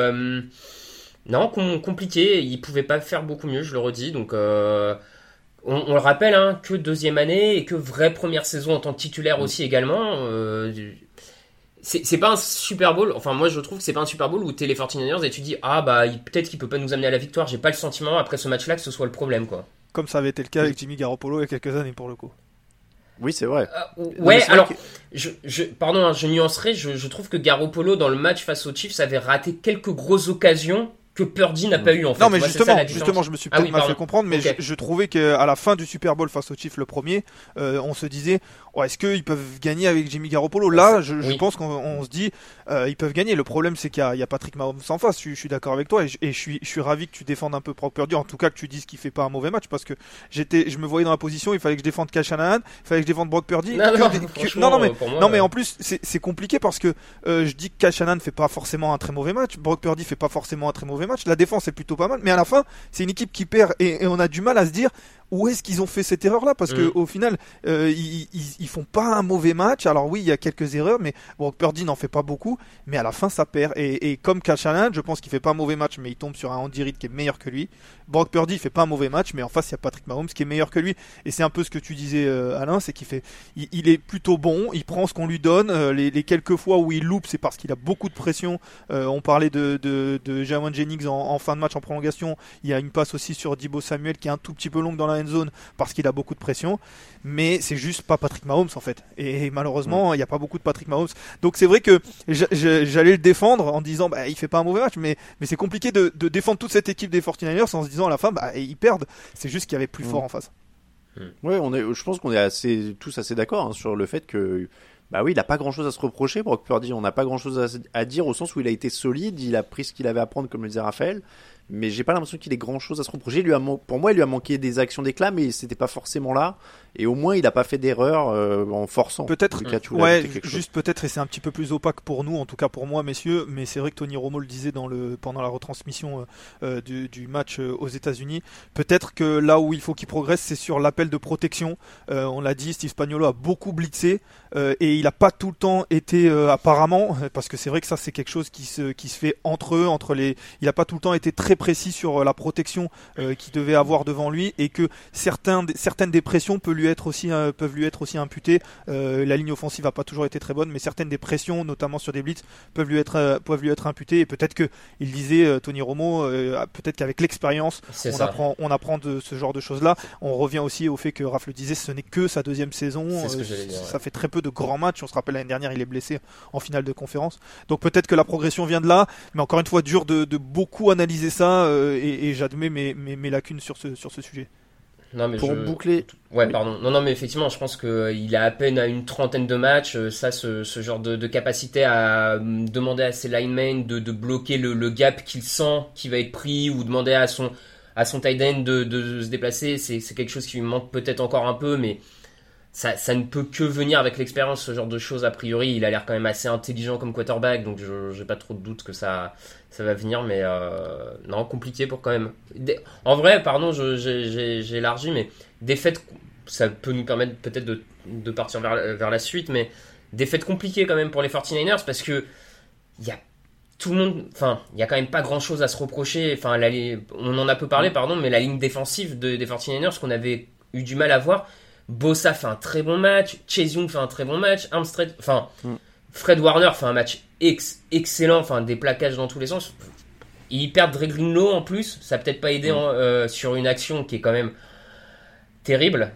Non, compliqué, il pouvait pas faire beaucoup mieux, je le redis, donc on le rappelle, hein, que deuxième année et que vraie première saison en tant que titulaire aussi également. C'est pas un Super Bowl, enfin moi je trouve que c'est pas un Super Bowl où t'es les 49ers et tu dis peut-être qu'il peut pas nous amener à la victoire. J'ai pas le sentiment après ce match-là que ce soit le problème, quoi. Comme ça avait été le cas avec Jimmy Garoppolo il y a quelques années pour le coup. Oui, c'est vrai. Ouais, alors pardon, je nuancerai. Je trouve que Garoppolo dans le match face aux Chiefs avait raté quelques grosses occasions que Purdy n'a pas eu en fait. Non mais Moi, justement, je me suis peut-être mal fait comprendre, mais okay. je trouvais qu'à la fin du Super Bowl face aux Chiefs le premier, on se disait est-ce qu'ils peuvent gagner avec Jimmy Garoppolo? Là, je pense qu'on se dit ils peuvent gagner. Le problème c'est qu'il y a Patrick Mahomes en face. Je suis d'accord avec toi et je suis ravi que tu défendes un peu Brock Purdy, en tout cas que tu dises qu'il fait pas un mauvais match, parce que je me voyais dans la position, il fallait que je défende Kyle Shanahan, il fallait que je défende Brock Purdy. Non mais en plus c'est compliqué parce que je dis que Kyle Shanahan fait pas forcément un très mauvais match, Brock Purdy fait pas forcément un très mauvais match, la défense est plutôt pas mal, mais à la fin c'est une équipe qui perd et on a du mal à se dire où est-ce qu'ils ont fait cette erreur là, parce que au final ils font pas un mauvais match. Alors oui, il y a quelques erreurs, mais Brock Purdy n'en fait pas beaucoup, mais à la fin ça perd et comme Kyle Shanahan, je pense qu'il fait pas un mauvais match, mais il tombe sur un Andy Reid qui est meilleur que lui. Brock Purdy fait pas un mauvais match, mais en face il y a Patrick Mahomes qui est meilleur que lui, et c'est un peu ce que tu disais Alain, c'est il est plutôt bon, il prend ce qu'on lui donne. Les quelques fois où il loupe, c'est parce qu'il a beaucoup de pression. On parlait de Jawan Jennings en fin de match en prolongation, il y a une passe aussi sur Deebo Samuel qui est un tout petit peu longue dans la end zone parce qu'il a beaucoup de pression, mais c'est juste pas Patrick Mahomes en fait, et malheureusement il n'y a pas beaucoup de Patrick Mahomes, donc c'est vrai que j'allais le défendre en disant il fait pas un mauvais match, mais c'est compliqué de défendre toute cette équipe des 49ers en se disant à la fin ils perdent, c'est juste qu'il y avait plus fort en face. Ouais, je pense qu'on est tous assez d'accord sur le fait que oui, il a pas grand chose à se reprocher, Brock Purdy. On n'a pas grand chose à dire au sens où il a été solide, il a pris ce qu'il avait à prendre, comme le disait Raphaël. Mais j'ai pas l'impression qu'il ait grand chose à se reprocher. Pour moi, il lui a manqué des actions d'éclat, mais c'était pas forcément là. Et au moins, il a pas fait d'erreur en forçant. Peut-être, juste peut-être, et c'est un petit peu plus opaque pour nous, en tout cas pour moi, messieurs. Mais c'est vrai que Tony Romo le disait pendant la retransmission du match aux États-Unis. Peut-être que là où il faut qu'il progresse, c'est sur l'appel de protection. On l'a dit, Steve Spagnuolo a beaucoup blitzé et il a pas tout le temps été apparemment, parce que c'est vrai que ça c'est quelque chose qui se fait entre eux, il a pas tout le temps été très précis sur la protection qu'il devait avoir devant lui, et que certaines des pressions peuvent lui être aussi imputées. La ligne offensive n'a pas toujours été très bonne, mais certaines des pressions, notamment sur des blitz, peuvent lui être imputées. Et peut-être que il disait Tony Romo, peut-être qu'avec l'expérience on apprend de ce genre de choses là. On revient aussi au fait que Raph le disait, ce n'est que sa deuxième saison, ça fait très peu de grands matchs. On se rappelle l'année dernière il est blessé en finale de conférence, donc peut-être que la progression vient de là, mais encore une fois dur de beaucoup analyser ça. Et j'admets mes lacunes sur ce sujet. Non, mais pour boucler. Ouais, pardon. Non, mais effectivement, je pense qu'il a à peine à une trentaine de matchs. Ça, ce genre de capacité à demander à ses linemen de bloquer le gap qu'il sent qui va être pris, ou demander à son tight end de se déplacer, c'est quelque chose qui lui manque peut-être encore un peu, mais ça ne peut que venir avec l'expérience, ce genre de choses. A priori, il a l'air quand même assez intelligent comme quarterback, donc j'ai pas trop de doute que ça va venir, mais non, compliqué pour quand même. En vrai, pardon, j'ai élargi, mais défaite, ça peut nous permettre peut-être de partir vers la suite, mais défaite compliquée quand même pour les 49ers, parce que il y a tout le monde, enfin, il y a quand même pas grand chose à se reprocher. Enfin, on en a peu parlé, pardon, mais la ligne défensive des 49ers qu'on avait eu du mal à voir. Bosa fait un très bon match, Chase Young fait un très bon match, Armstead, Fred Warner fait un match excellent, des plaquages dans tous les sens. Ils perdent Dre Greenlaw en plus, ça a peut-être pas aidé sur une action qui est quand même terrible.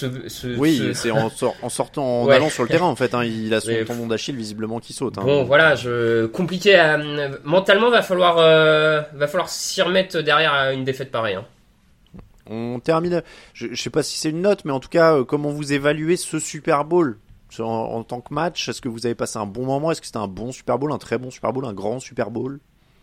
C'est en sortant, en allant sur le terrain en fait. Il a son tendon d'Achille visiblement qui saute. Bon, voilà, compliqué. Mentalement, va falloir s'y remettre derrière une défaite pareille. On termine. Je sais pas si c'est une note, mais en tout cas, comment vous évaluez ce Super Bowl en tant que match? Est-ce que vous avez passé un bon moment? Est-ce que c'était un bon Super Bowl, un très bon Super Bowl, un grand Super Bowl?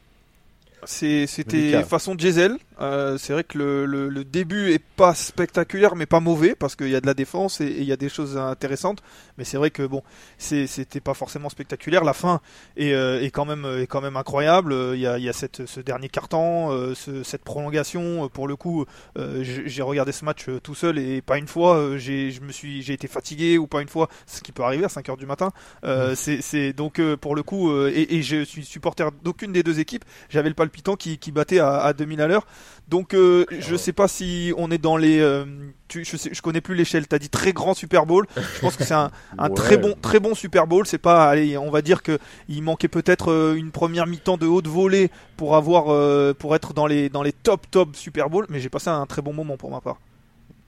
C'était façon diesel. C'est vrai que le début est pas spectaculaire, mais pas mauvais, parce qu'il y a de la défense et il y a des choses intéressantes. Mais c'est vrai que bon, c'était pas forcément spectaculaire. La fin est quand même incroyable. Il y a ce dernier quart-temps, cette prolongation. Pour le coup, j'ai regardé ce match tout seul, et pas une fois j'ai été fatigué, ou pas une fois, ce qui peut arriver à 5h du matin. C'est donc pour le coup, et je suis supporter d'aucune des deux équipes. J'avais le palpitant qui battait à 2000 à l'heure. Donc je sais pas si on est dans les je connais plus l'échelle. T'as dit très grand Super Bowl. Je pense que c'est un très bon Super Bowl. C'est pas, allez, on va dire que il manquait peut-être une première mi-temps de haute volée pour être dans les top Super Bowl, mais j'ai passé un très bon moment pour ma part.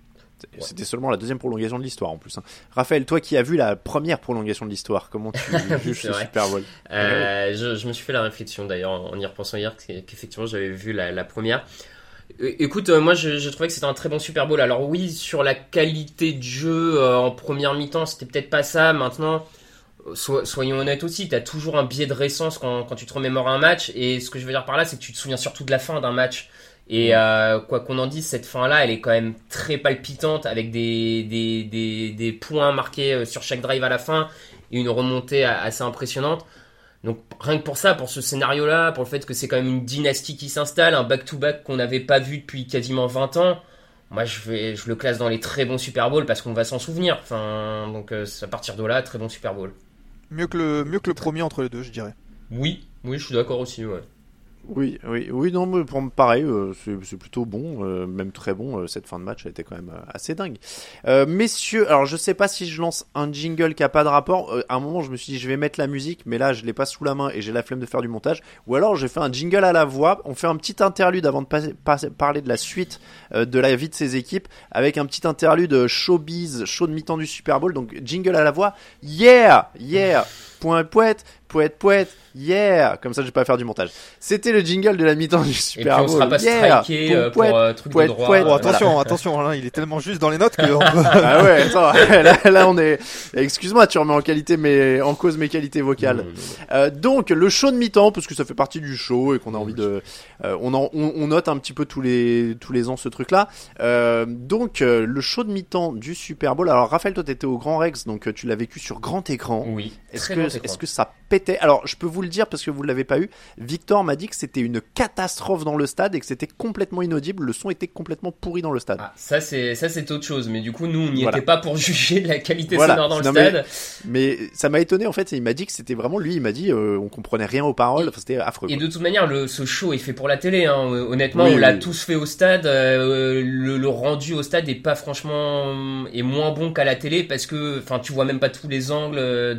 C'était seulement la deuxième prolongation de l'histoire en plus. Hein. Raphaël, toi qui as vu la première prolongation de l'histoire, comment tu juges ce Super Bowl? Je me suis fait la réflexion d'ailleurs en y repensant hier qu'effectivement j'avais vu la première. Écoute, moi je trouvais que c'était un très bon Super Bowl. Alors oui, sur la qualité de jeu en première mi-temps, c'était peut-être pas ça. Maintenant, soyons honnêtes aussi, t'as toujours un biais de récence quand tu te remémores un match. Et ce que je veux dire par là, c'est que tu te souviens surtout de la fin d'un match. Et quoi qu'on en dise, cette fin-là, elle est quand même très palpitante avec des points marqués sur chaque drive à la fin et une remontée assez impressionnante. Donc rien que pour ça, pour ce scénario-là, pour le fait que c'est quand même une dynastie qui s'installe, un back-to-back qu'on n'avait pas vu depuis quasiment 20 ans, moi je le classe dans les très bons Super Bowl parce qu'on va s'en souvenir. Enfin, donc à partir de là, très bon Super Bowl. Mieux que le premier entre les deux, je dirais. Oui, je suis d'accord aussi, ouais. Oui, non, mais pareil, c'est plutôt bon, même très bon. Cette fin de match a été quand même assez dingue. Messieurs, alors je sais pas si je lance un jingle qui a pas de rapport. À un moment, je me suis dit je vais mettre la musique, mais là je l'ai pas sous la main et j'ai la flemme de faire du montage. Ou alors j'ai fait un jingle à la voix. On fait un petit interlude avant de parler de la suite de la vie de ces équipes, avec un petit interlude showbiz, show de mi-temps du Super Bowl. Donc jingle à la voix. Yeah. Poète, yeah. Comme ça, je vais pas faire du montage. C'était le jingle de la mi-temps du Super Bowl. Et puis on sera pas striké pour truc de droit. Oh, attention, Alain, il est tellement juste dans les notes que. Ah ouais, attends, là on est. Excuse-moi, tu remets en cause mes qualités vocales. Donc le show de mi-temps, parce que ça fait partie du show et qu'on a envie de. On note un petit peu tous les ans ce truc-là. Donc le show de mi-temps du Super Bowl. Alors Raphaël, toi t'étais au Grand Rex, donc tu l'as vécu sur grand écran. Oui. Est-ce que ça pétait? Alors je peux vous le dire parce que vous l'avez pas eu. Victor m'a dit que c'était une catastrophe dans le stade et que c'était complètement inaudible. Le son était complètement pourri dans le stade. Ah, ça c'est autre chose. Mais du coup nous on n'y était pas pour juger de la qualité sonore dans le stade. Mais ça m'a étonné en fait. Il m'a dit que c'était vraiment lui. Il m'a dit on comprenait rien aux paroles. Enfin, c'était affreux. Et de toute manière ce show est fait pour la télé. Hein. Honnêtement, on l'a tous fait au stade. Le rendu au stade est pas franchement est moins bon qu'à la télé parce que enfin tu vois même pas tous les angles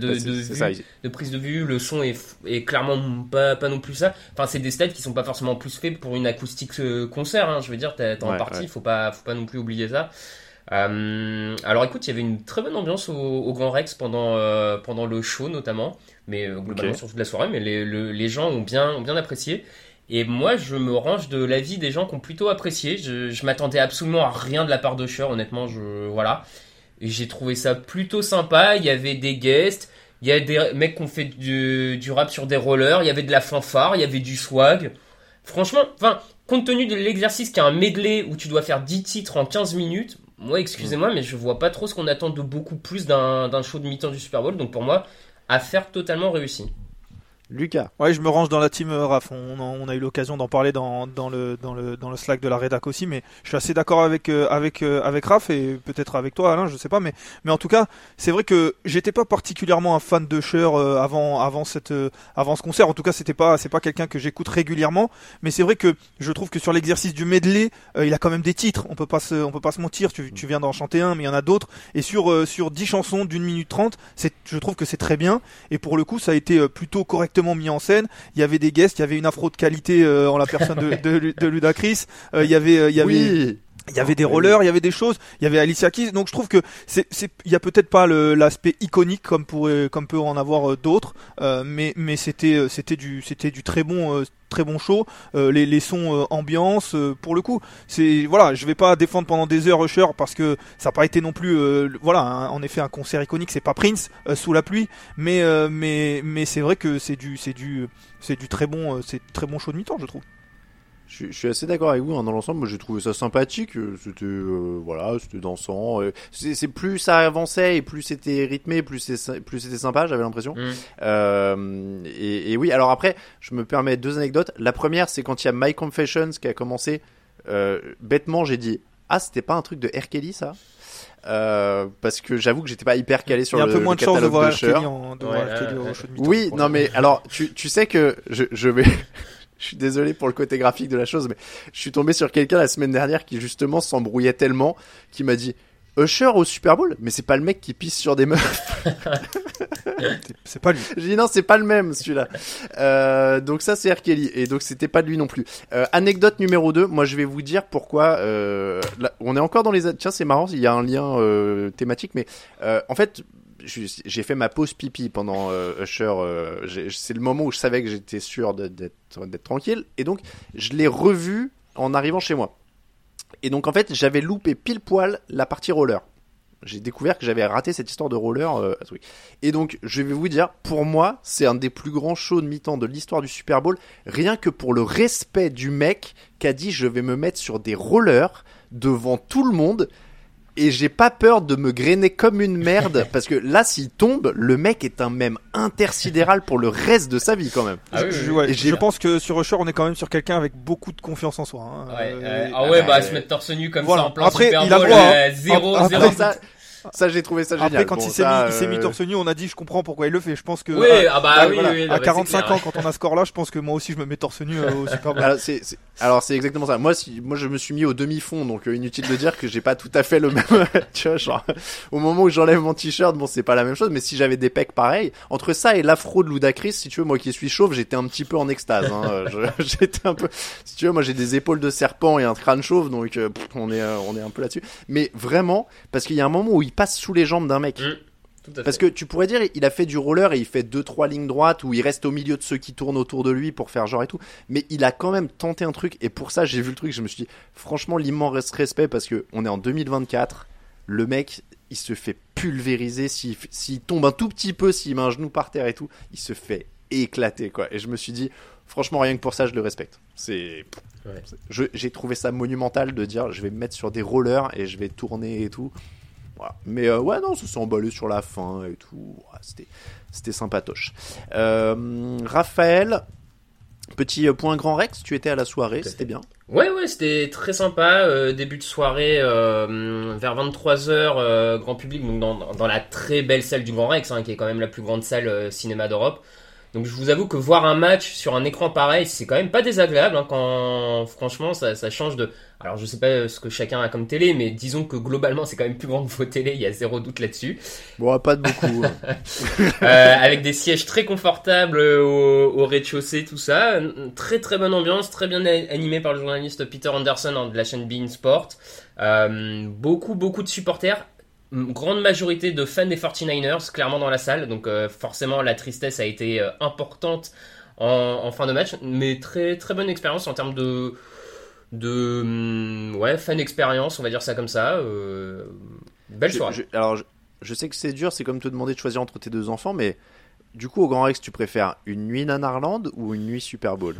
de prise de vue. Le son est clairement pas non plus ça. Enfin, c'est des stades qui sont pas forcément plus faits pour une acoustique concert. Hein. Je veux dire, t'es en partie, faut pas non plus oublier ça. Alors écoute, il y avait une très bonne ambiance au Grand Rex pendant le show notamment, mais globalement sur toute la soirée. Mais les gens ont bien apprécié. Et moi, je me range de l'avis des gens qui ont plutôt apprécié. Je m'attendais absolument à rien de la part d'Usher, honnêtement. Voilà. Et j'ai trouvé ça plutôt sympa. Il y avait des guests. Il y a des mecs qui ont fait du rap sur des rollers, il y avait de la fanfare, il y avait du swag. Franchement, compte tenu de l'exercice qui est un medley où tu dois faire 10 titres en 15 minutes, moi, excusez-moi, mais je vois pas trop ce qu'on attend de beaucoup plus d'un show de mi-temps du Super Bowl. Donc pour moi, affaire totalement réussie. Lucas. Ouais, je me range dans la team Raph. On a eu l'occasion d'en parler dans le Slack de la rédac aussi, mais je suis assez d'accord avec Raph et peut-être avec toi Alain, je sais pas, mais en tout cas, c'est vrai que j'étais pas particulièrement un fan de Usher avant ce concert. En tout cas, c'est pas quelqu'un que j'écoute régulièrement, mais c'est vrai que je trouve que sur l'exercice du medley, il a quand même des titres. On peut pas se mentir. Tu viens d'en chanter un, mais il y en a d'autres. Et sur 10 chansons d'1 minute 30, je trouve que c'est très bien. Et pour le coup, ça a été plutôt correctement mis en scène. Il y avait des guests, il y avait une afro de qualité en la personne de Ludacris. Il y avait des rollers, il y avait des choses, il y avait Alicia Keys. Donc je trouve que il y a peut-être pas l'aspect iconique comme peut en avoir d'autres, mais c'était du très bon show. Les sons ambiance, pour le coup, je vais pas défendre pendant des heures Usher parce que ça n'a pas été non plus en effet un concert iconique. C'est pas Prince sous la pluie, mais c'est vrai que c'est du très bon show de mi-temps, je trouve. Je suis assez d'accord avec vous, hein, dans l'ensemble. Moi j'ai trouvé ça sympathique, c'était c'était dansant, c'est plus ça avançait et plus c'était rythmé, plus c'était sympa, j'avais l'impression. Et oui, alors après je me permets 2 anecdotes. La première, c'est quand il y a My Confessions qui a commencé, bêtement j'ai dit c'était pas un truc de R. Kelly ça, parce que j'avoue que j'étais pas hyper calé sur le catalogue de Usher. Il y a un peu moins de chance de voir R. Kelly au show de mi-temps. Oui, non mais alors tu sais que je vais je suis désolé pour le côté graphique de la chose, mais je suis tombé sur quelqu'un la semaine dernière qui justement s'embrouillait tellement, qui m'a dit Usher au Super Bowl, mais c'est pas le mec qui pisse sur des meufs. C'est pas lui. J'ai dit non, c'est pas le même celui-là. Donc ça c'est R. Kelly et donc c'était pas de lui non plus. Anecdote numéro 2, moi je vais vous dire pourquoi. Là, on est encore dans les. Tiens c'est marrant, il y a un lien thématique, mais en fait j'ai fait ma pause pipi pendant Usher. C'est le moment où je savais que j'étais sûr d'être tranquille et donc je l'ai revu en arrivant chez moi. Et donc en fait j'avais loupé pile poil la partie roller. J'ai découvert que j'avais raté cette histoire de roller. Et donc, je vais vous dire, pour moi, c'est un des plus grands shows de mi-temps de l'histoire du Super Bowl, rien que pour le respect du mec qui a dit « je vais me mettre sur des rollers devant tout le monde ». Et j'ai pas peur de me grainer comme une merde, parce que là, s'il tombe, le mec est un mème intersidéral pour le reste de sa vie, quand même. Ah oui, je pense que sur Usher, on est quand même sur quelqu'un avec beaucoup de confiance en soi. Hein. Se mettre torse nu comme voilà. ça en plein Après, Super il a Bowl, le droit, 0-0. Ça, j'ai trouvé ça génial. Après, quand il s'est mis torse nu, on a dit, je comprends pourquoi il le fait. Je pense que, à 45 ans, quand on a ce score-là, je pense que moi aussi, je me mets torse nu au Super Bowl. Alors, c'est exactement ça. Moi, je me suis mis au demi-fond, donc inutile de dire que j'ai pas tout à fait le même, tu vois, genre, au moment où j'enlève mon t-shirt, bon, c'est pas la même chose, mais si j'avais des pecs pareils, entre ça et l'afro de Ludacris, si tu veux, moi qui suis chauve, j'étais un petit peu en extase, hein. J'étais un peu, si tu veux, moi j'ai des épaules de serpent et un crâne chauve, donc, on est un peu là-dessus. Mais vraiment, parce qu'il y a un moment où il passe sous les jambes d'un mec. Parce que tu pourrais dire, il a fait du roller et il fait 2-3 lignes droites où il reste au milieu de ceux qui tournent autour de lui pour faire genre et tout. Mais il a quand même tenté un truc et pour ça, j'ai vu le truc, je me suis dit, franchement, l'immense respect parce que on est en 2024. Le mec, il se fait pulvériser s'il tombe un tout petit peu, s'il met un genou par terre et tout, il se fait éclater, quoi. Et je me suis dit, franchement, rien que pour ça, je le respecte. J'ai trouvé ça monumental de dire, je vais me mettre sur des rollers et je vais tourner et tout. Voilà. Mais non, ça s'est emballé sur la fin et tout. Ouais, c'était sympatoche. Raphaël, petit point Grand Rex, tu étais à la soirée, c'était bien. Ouais, c'était très sympa. Début de soirée vers 23h, grand public, donc dans la très belle salle du Grand Rex, qui est quand même la plus grande salle cinéma d'Europe. Donc je vous avoue que voir un match sur un écran pareil, c'est quand même pas désagréable, quand franchement ça change de... Alors je sais pas ce que chacun a comme télé, mais disons que globalement c'est quand même plus grand que vos télés, il y a zéro doute là-dessus. Bon, pas de beaucoup. Avec des sièges très confortables au rez-de-chaussée, tout ça. Très très bonne ambiance, très bien animé par le journaliste Peter Anderson de la chaîne beIN Sport. Beaucoup de supporters. Grande majorité de fans des 49ers clairement dans la salle, donc forcément la tristesse a été importante en fin de match, mais très très bonne expérience en termes de fan expérience, on va dire ça comme ça. Belle soirée. Alors je sais que c'est dur, c'est comme te demander de choisir entre tes deux enfants, mais du coup au Grand Rex tu préfères une nuit Nanarland ou une nuit Super Bowl?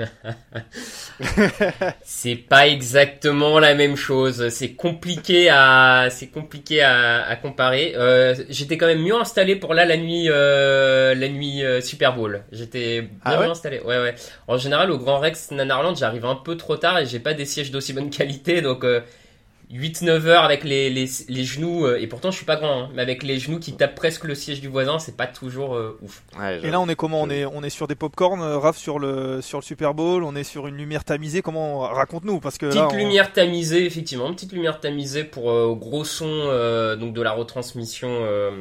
C'est pas exactement la même chose, c'est compliqué à comparer. J'étais quand même mieux installé pour la nuit Super Bowl. J'étais bien mieux installé. Ouais. En général au Grand Rex Nanarland, j'arrive un peu trop tard et j'ai pas des sièges d'aussi bonne qualité, donc 8-9 heures avec les genoux, et pourtant je suis pas grand, mais avec les genoux qui tapent presque le siège du voisin, c'est pas toujours ouf. Ouais, et là on est comment? On est sur des pop-corn, Raph, sur le Super Bowl, on est sur une lumière tamisée, comment? Raconte-nous, parce que lumière tamisée, effectivement, petite lumière tamisée pour gros son donc de la retransmission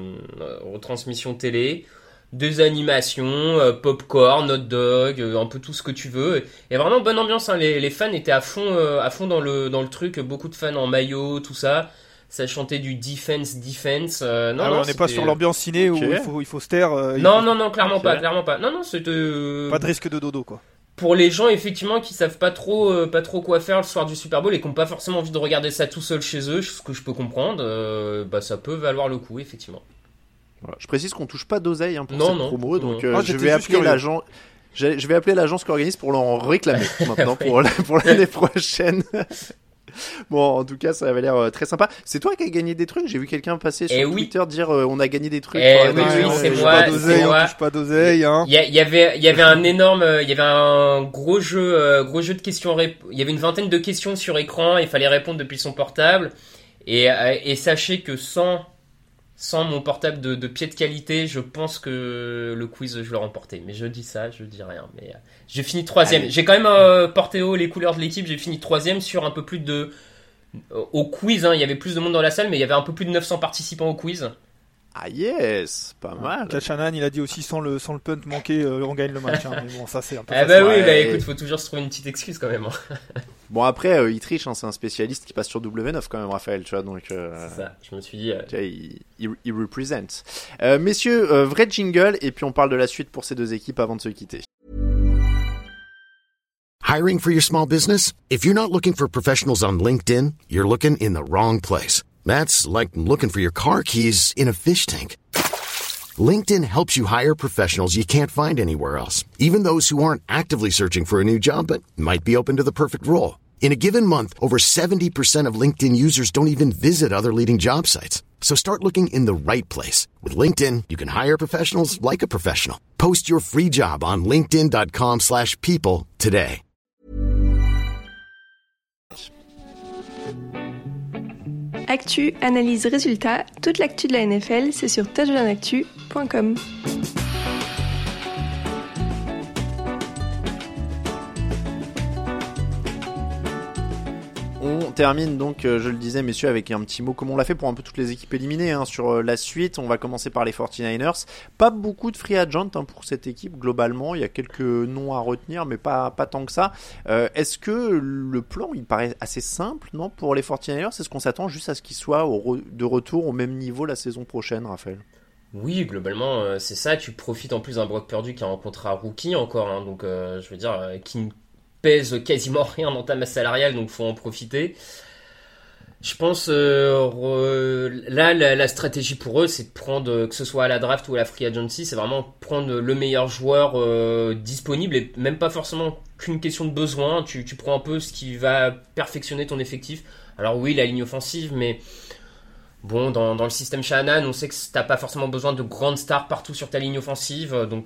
télé. Des animations, popcorn, hot dog, un peu tout ce que tu veux. Et vraiment bonne ambiance, les fans étaient à fond dans le truc, beaucoup de fans en maillot, tout ça. Ça chantait du defense. On n'est pas sur l'ambiance ciné où il faut se taire. Non, clairement pas. Non, c'était pas de risque de dodo, quoi. Pour les gens effectivement qui savent pas trop quoi faire le soir du Super Bowl et qui n'ont pas forcément envie de regarder ça tout seul chez eux, ce que je peux comprendre, ça peut valoir le coup, effectivement. Voilà. Je précise qu'on touche pas d'oseille pour cette promo, donc je vais appeler l'agent. Je vais appeler l'agence qui organise pour leur réclamer maintenant pour l'année prochaine. Bon, en tout cas, ça avait l'air très sympa. C'est toi qui as gagné des trucs? J'ai vu quelqu'un passer sur Twitter dire on a gagné des trucs. Oui, c'est moi. Touche pas d'oseille. Il y avait un gros jeu de questions. Il y avait une vingtaine de questions sur écran. Il fallait répondre depuis son portable. Et sachez que sans mon portable de pied de qualité, je pense que le quiz je l'ai remporté. Mais je dis ça, je dis rien. Mais j'ai fini 3ème. J'ai quand même porté haut les couleurs de l'équipe. J'ai fini 3ème sur un peu plus de au quiz, hein, il y avait plus de monde dans la salle, mais il y avait un peu plus de 900 participants au quiz. Ah yes, pas mal. Kyle Shanahan, il a dit aussi sans le punt manqué, on gagne le match. Hein. Mais bon, ça c'est un peu. Ah bah oui, là écoute, faut toujours se trouver une petite excuse quand même. Bon après, il triche, hein, c'est un spécialiste qui passe sur W9 quand même, Raphaël, tu vois, donc. C'est ça. Je me suis dit. Tu vois, il représente. Messieurs, vrai jingle, et puis on parle de la suite pour ces deux équipes avant de se quitter. Hiring for your small business? If you're not looking for professionals on LinkedIn, you're looking in the wrong place. That's like looking for your car keys in a fish tank. LinkedIn helps you hire professionals you can't find anywhere else, even those who aren't actively searching for a new job but might be open to the perfect role. In a given month, over 70% of LinkedIn users don't even visit other leading job sites. So start looking in the right place. With LinkedIn, you can hire professionals like a professional. Post your free job on linkedin.com/people today. Actu, analyse, résultat, toute l'actu de la NFL, c'est sur touchdownactu.com. On termine donc, je le disais messieurs, avec un petit mot comme on l'a fait pour un peu toutes les équipes éliminées hein, sur la suite. On va commencer par les 49ers. Pas beaucoup de free agents hein, pour cette équipe globalement. Il y a quelques noms à retenir mais pas tant que ça. Est-ce que le plan il paraît assez simple non pour les 49ers? Est-ce qu'on s'attend juste à ce qu'ils soient de retour au même niveau la saison prochaine, Raphaël? Oui, globalement c'est ça. Tu profites en plus d'un Brock Purdy qui a un contrat rookie encore. Hein, donc je veux dire qui pèse quasiment rien dans ta masse salariale, donc faut en profiter. Je pense là la stratégie pour eux, c'est de prendre que ce soit à la draft ou à la free agency, c'est vraiment prendre le meilleur joueur disponible et même pas forcément qu'une question de besoin. Tu prends un peu ce qui va perfectionner ton effectif. Alors oui, la ligne offensive, mais bon, dans le système Shanahan, on sait que t'as pas forcément besoin de grandes stars partout sur ta ligne offensive, donc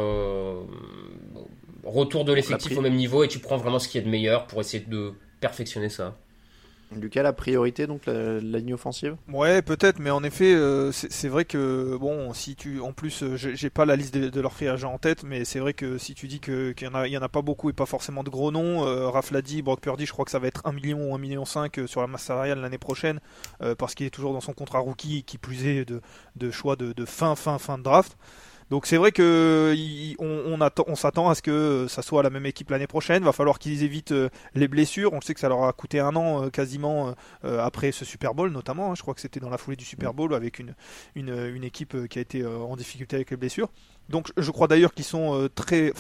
retour de l'effectif au même niveau et tu prends vraiment ce qui est de meilleur pour essayer de perfectionner ça. Lucas, la priorité donc la ligne offensive? Ouais, peut-être, mais en effet, c'est vrai que bon, si tu, en plus, j'ai pas la liste de leurs free agents en tête, mais c'est vrai que si tu dis qu'il y en a pas beaucoup et pas forcément de gros noms, Raph l'a dit, Brock Purdy, je crois que ça va être 1 million ou 1,5 million sur la masse salariale l'année prochaine, parce qu'il est toujours dans son contrat rookie, qui plus est de choix de fin de draft. Donc c'est vrai que on s'attend à ce que ça soit la même équipe l'année prochaine. Va falloir qu'ils évitent les blessures. On sait que ça leur a coûté un an quasiment après ce Super Bowl notamment. Hein. Je crois que c'était dans la foulée du Super Bowl avec une équipe qui a été en difficulté avec les blessures. Donc je crois d'ailleurs qu'ils sont très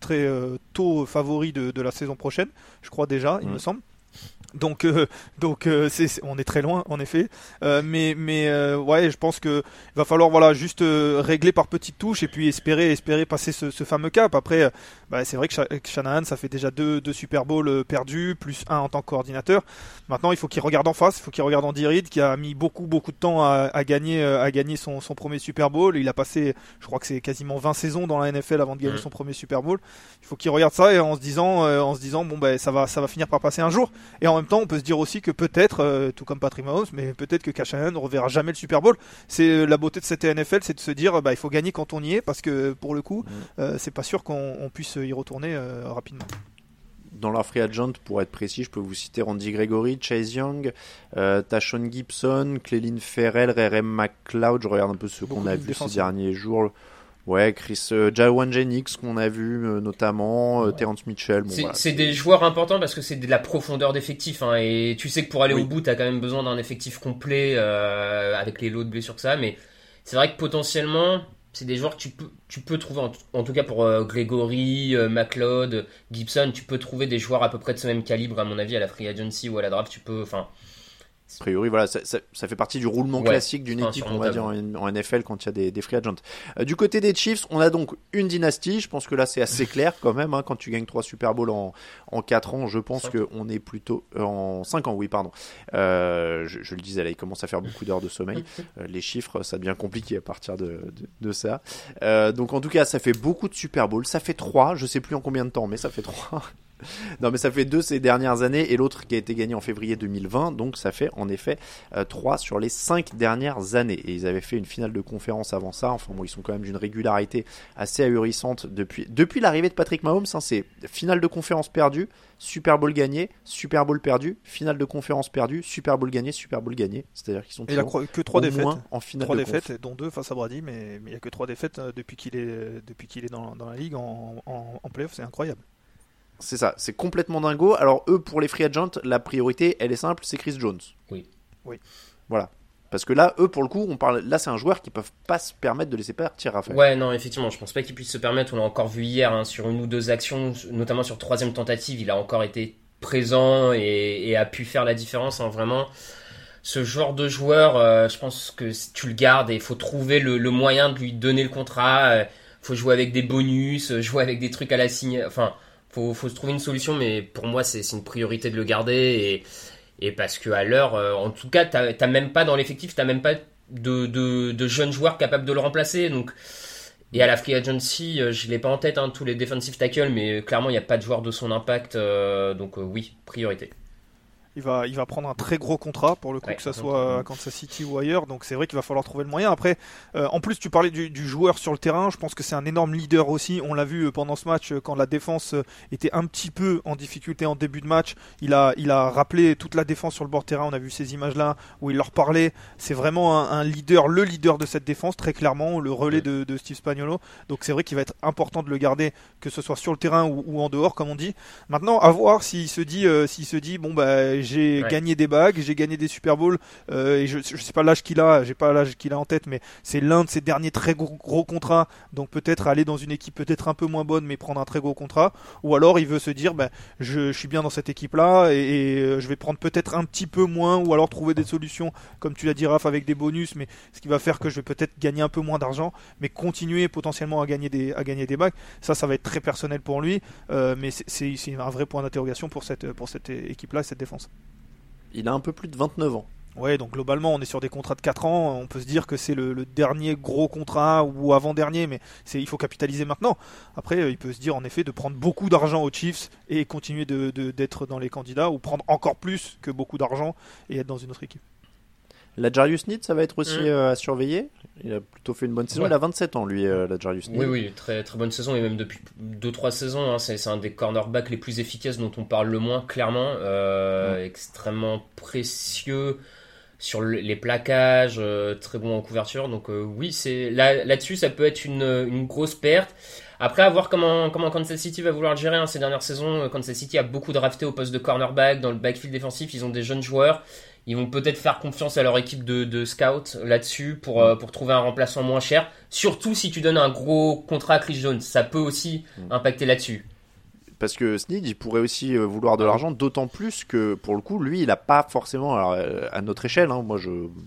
tôt favoris de la saison prochaine. Je crois déjà, il me semble. Donc on est très loin en effet, mais ouais, je pense que il va falloir juste régler par petites touches et puis espérer passer ce fameux cap. Après, c'est vrai que Shanahan, ça fait déjà deux Super Bowls perdus plus un en tant que coordinateur. Maintenant, il faut qu'il regarde en face, il faut qu'il regarde Andy Reid qui a mis beaucoup de temps à gagner son premier Super Bowl. Il a passé, je crois que c'est quasiment 20 saisons dans la NFL avant de gagner son premier Super Bowl. Il faut qu'il regarde ça et en se disant bon ça va finir par passer un jour. Et en même temps, on peut se dire aussi que peut-être, tout comme Patrick Mahomes, mais peut-être que Shanahan ne reverra jamais le Super Bowl. C'est la beauté de cette NFL, c'est de se dire il faut gagner quand on y est, parce que pour le coup, c'est pas sûr qu'on puisse y retourner rapidement. Dans leur free agent, pour être précis, je peux vous citer Randy Gregory, Chase Young, Tashon Gibson, Clelin Ferrell, R.M. McLeod. Je regarde un peu ceux qu'on a vus ces derniers jours. Ouais, Jawan Jennings qu'on a vu notamment, Terrence Mitchell. Bon, c'est des joueurs importants parce que c'est de la profondeur d'effectif hein, et tu sais que pour aller au bout, t'as quand même besoin d'un effectif complet avec les lots de blessures que ça. Mais c'est vrai que potentiellement, c'est des joueurs que tu peux trouver en tout cas pour Gregory, McLeod, Gibson, tu peux trouver des joueurs à peu près de ce même calibre à mon avis à la free agency ou à la draft. Tu peux, enfin. A priori, voilà, ça fait partie du roulement classique d'une équipe, on va dire, en NFL quand il y a des free agents. Du côté des Chiefs, on a donc une dynastie. Je pense que là, c'est assez clair quand même. Hein, quand tu gagnes 3 Super Bowls en 4 ans, je pense qu'on est plutôt... en 5 ans, oui, pardon. Je le disais, là, il commence à faire beaucoup d'heures de sommeil. Les chiffres, ça devient compliqué à partir de ça. Donc, en tout cas, ça fait beaucoup de Super Bowls. Ça fait 3, je sais plus en combien de temps, mais ça fait 3. Non, mais ça fait 2 ces dernières années et l'autre qui a été gagné en février 2020. Donc ça fait en effet 3 sur les 5 dernières années. Et ils avaient fait une finale de conférence avant ça. Enfin bon, ils sont quand même d'une régularité assez ahurissante depuis l'arrivée de Patrick Mahomes. Hein, c'est finale de conférence perdue, Super Bowl gagné, Super Bowl perdu, finale de conférence perdue, Super Bowl gagné, Super Bowl gagné. C'est-à-dire qu'ils sont toujours que 3 défaites. En finale 3 de défaites, dont 2 face à Brady, mais il n'y a que 3 défaites depuis qu'il est dans la ligue en playoff. C'est incroyable. C'est ça, c'est complètement dingo. Alors eux, pour les free agents, la priorité, elle est simple, c'est Chris Jones. Oui. Voilà. Parce que là, eux, pour le coup, là, c'est un joueur qui ne peuvent pas se permettre de laisser partir, Raphaël. Ouais, non, effectivement, je pense pas qu'il puisse se permettre. On l'a encore vu hier sur 1 ou 2 actions, notamment sur 3e tentative, il a encore été présent et a pu faire la différence. Vraiment, ce genre de joueur, je pense que tu le gardes et il faut trouver le moyen de lui donner le contrat. Faut jouer avec des bonus, jouer avec des trucs à la signe. Enfin, faut se trouver une solution, mais pour moi, c'est une priorité de le garder et parce que à l'heure, en tout cas, t'as même pas dans l'effectif, t'as même pas de jeunes joueurs capables de le remplacer. Donc, et à la free agency, je l'ai pas en tête, tous les defensive tackles, mais clairement, il n'y a pas de joueur de son impact. Donc oui, priorité. Il va prendre un très gros contrat pour le coup, que ça soit à Kansas City ou ailleurs, donc c'est vrai qu'il va falloir trouver le moyen. Après, en plus tu parlais du joueur sur le terrain, je pense que c'est un énorme leader aussi. On l'a vu pendant ce match quand la défense était un petit peu en difficulté en début de match, il a rappelé toute la défense sur le bord de terrain. On a vu ces images là où il leur parlait. C'est vraiment un leader, le leader de cette défense, très clairement, le relais de Steve Spagnuolo. Donc c'est vrai qu'il va être important de le garder, que ce soit sur le terrain ou en dehors, comme on dit. Maintenant, à voir s'il se dit bon bah j'ai gagné des bagues, j'ai gagné des Super Bowls, et je sais pas l'âge qu'il a, j'ai pas l'âge qu'il a en tête, mais c'est l'un de ses derniers très gros contrats, donc peut-être aller dans une équipe peut-être un peu moins bonne, mais prendre un très gros contrat, ou alors il veut se dire, je suis bien dans cette équipe-là, et je vais prendre peut-être un petit peu moins, ou alors trouver des solutions, comme tu l'as dit Raph, avec des bonus, mais ce qui va faire que je vais peut-être gagner un peu moins d'argent, mais continuer potentiellement à gagner des bagues. Ça va être très personnel pour lui, mais c'est un vrai point d'interrogation pour cette équipe-là et cette défense. Il a un peu plus de 29 ans. Ouais, donc globalement, on est sur des contrats de 4 ans. On peut se dire que c'est le dernier gros contrat ou avant-dernier, mais il faut capitaliser maintenant. Après, il peut se dire en effet de prendre beaucoup d'argent aux Chiefs et continuer d'être dans les candidats, ou prendre encore plus que beaucoup d'argent et être dans une autre équipe. L'Adjarius Sneed, ça va être aussi à surveiller. Il a plutôt fait une bonne saison. Ouais. Il a 27 ans, lui, l'Adjarius Sneed. Oui, très, très bonne saison. Et même depuis 2-3 saisons, c'est un des cornerbacks les plus efficaces dont on parle le moins, clairement. Extrêmement précieux sur les plaquages, très bon en couverture. Donc oui, là-dessus, ça peut être une grosse perte. Après, à voir comment Kansas City va vouloir le gérer. Ces dernières saisons, Kansas City a beaucoup drafté au poste de cornerback. Dans le backfield défensif, ils ont des jeunes joueurs. Ils vont peut-être faire confiance à leur équipe de scouts là-dessus pour trouver un remplaçant moins cher. Surtout si tu donnes un gros contrat à Chris Jones. Ça peut aussi impacter là-dessus. Parce que Sneed, il pourrait aussi vouloir de l'argent, d'autant plus que, pour le coup, lui, il n'a pas forcément, alors, à notre échelle, moi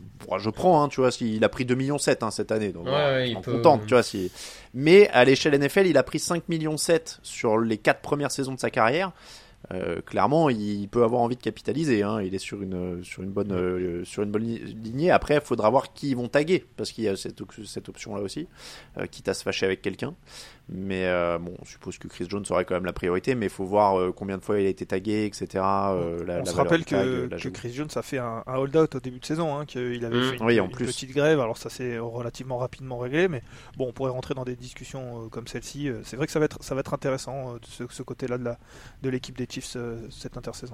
je prends, tu vois, il a pris 2,7 millions cette année, donc il peut... content, tu vois. Mais à l'échelle NFL, il a pris 5,7 millions sur les 4 premières saisons de sa carrière. Clairement, il peut avoir envie de capitaliser. Il est sur une bonne lignée. Après, il faudra voir qui ils vont taguer, parce qu'il y a cette option-là aussi, quitte à se fâcher avec quelqu'un. Mais on suppose que Chris Jones aurait quand même la priorité, mais il faut voir combien de fois il a été tagué, etc. On se rappelle que Chris Jones a fait un hold-out au début de saison, qu'il avait fait une petite grève. Alors ça s'est relativement rapidement réglé, mais bon, on pourrait rentrer dans des discussions comme celle-ci. C'est vrai que ça va être intéressant ce côté-là de l'équipe des Chiefs cette intersaison.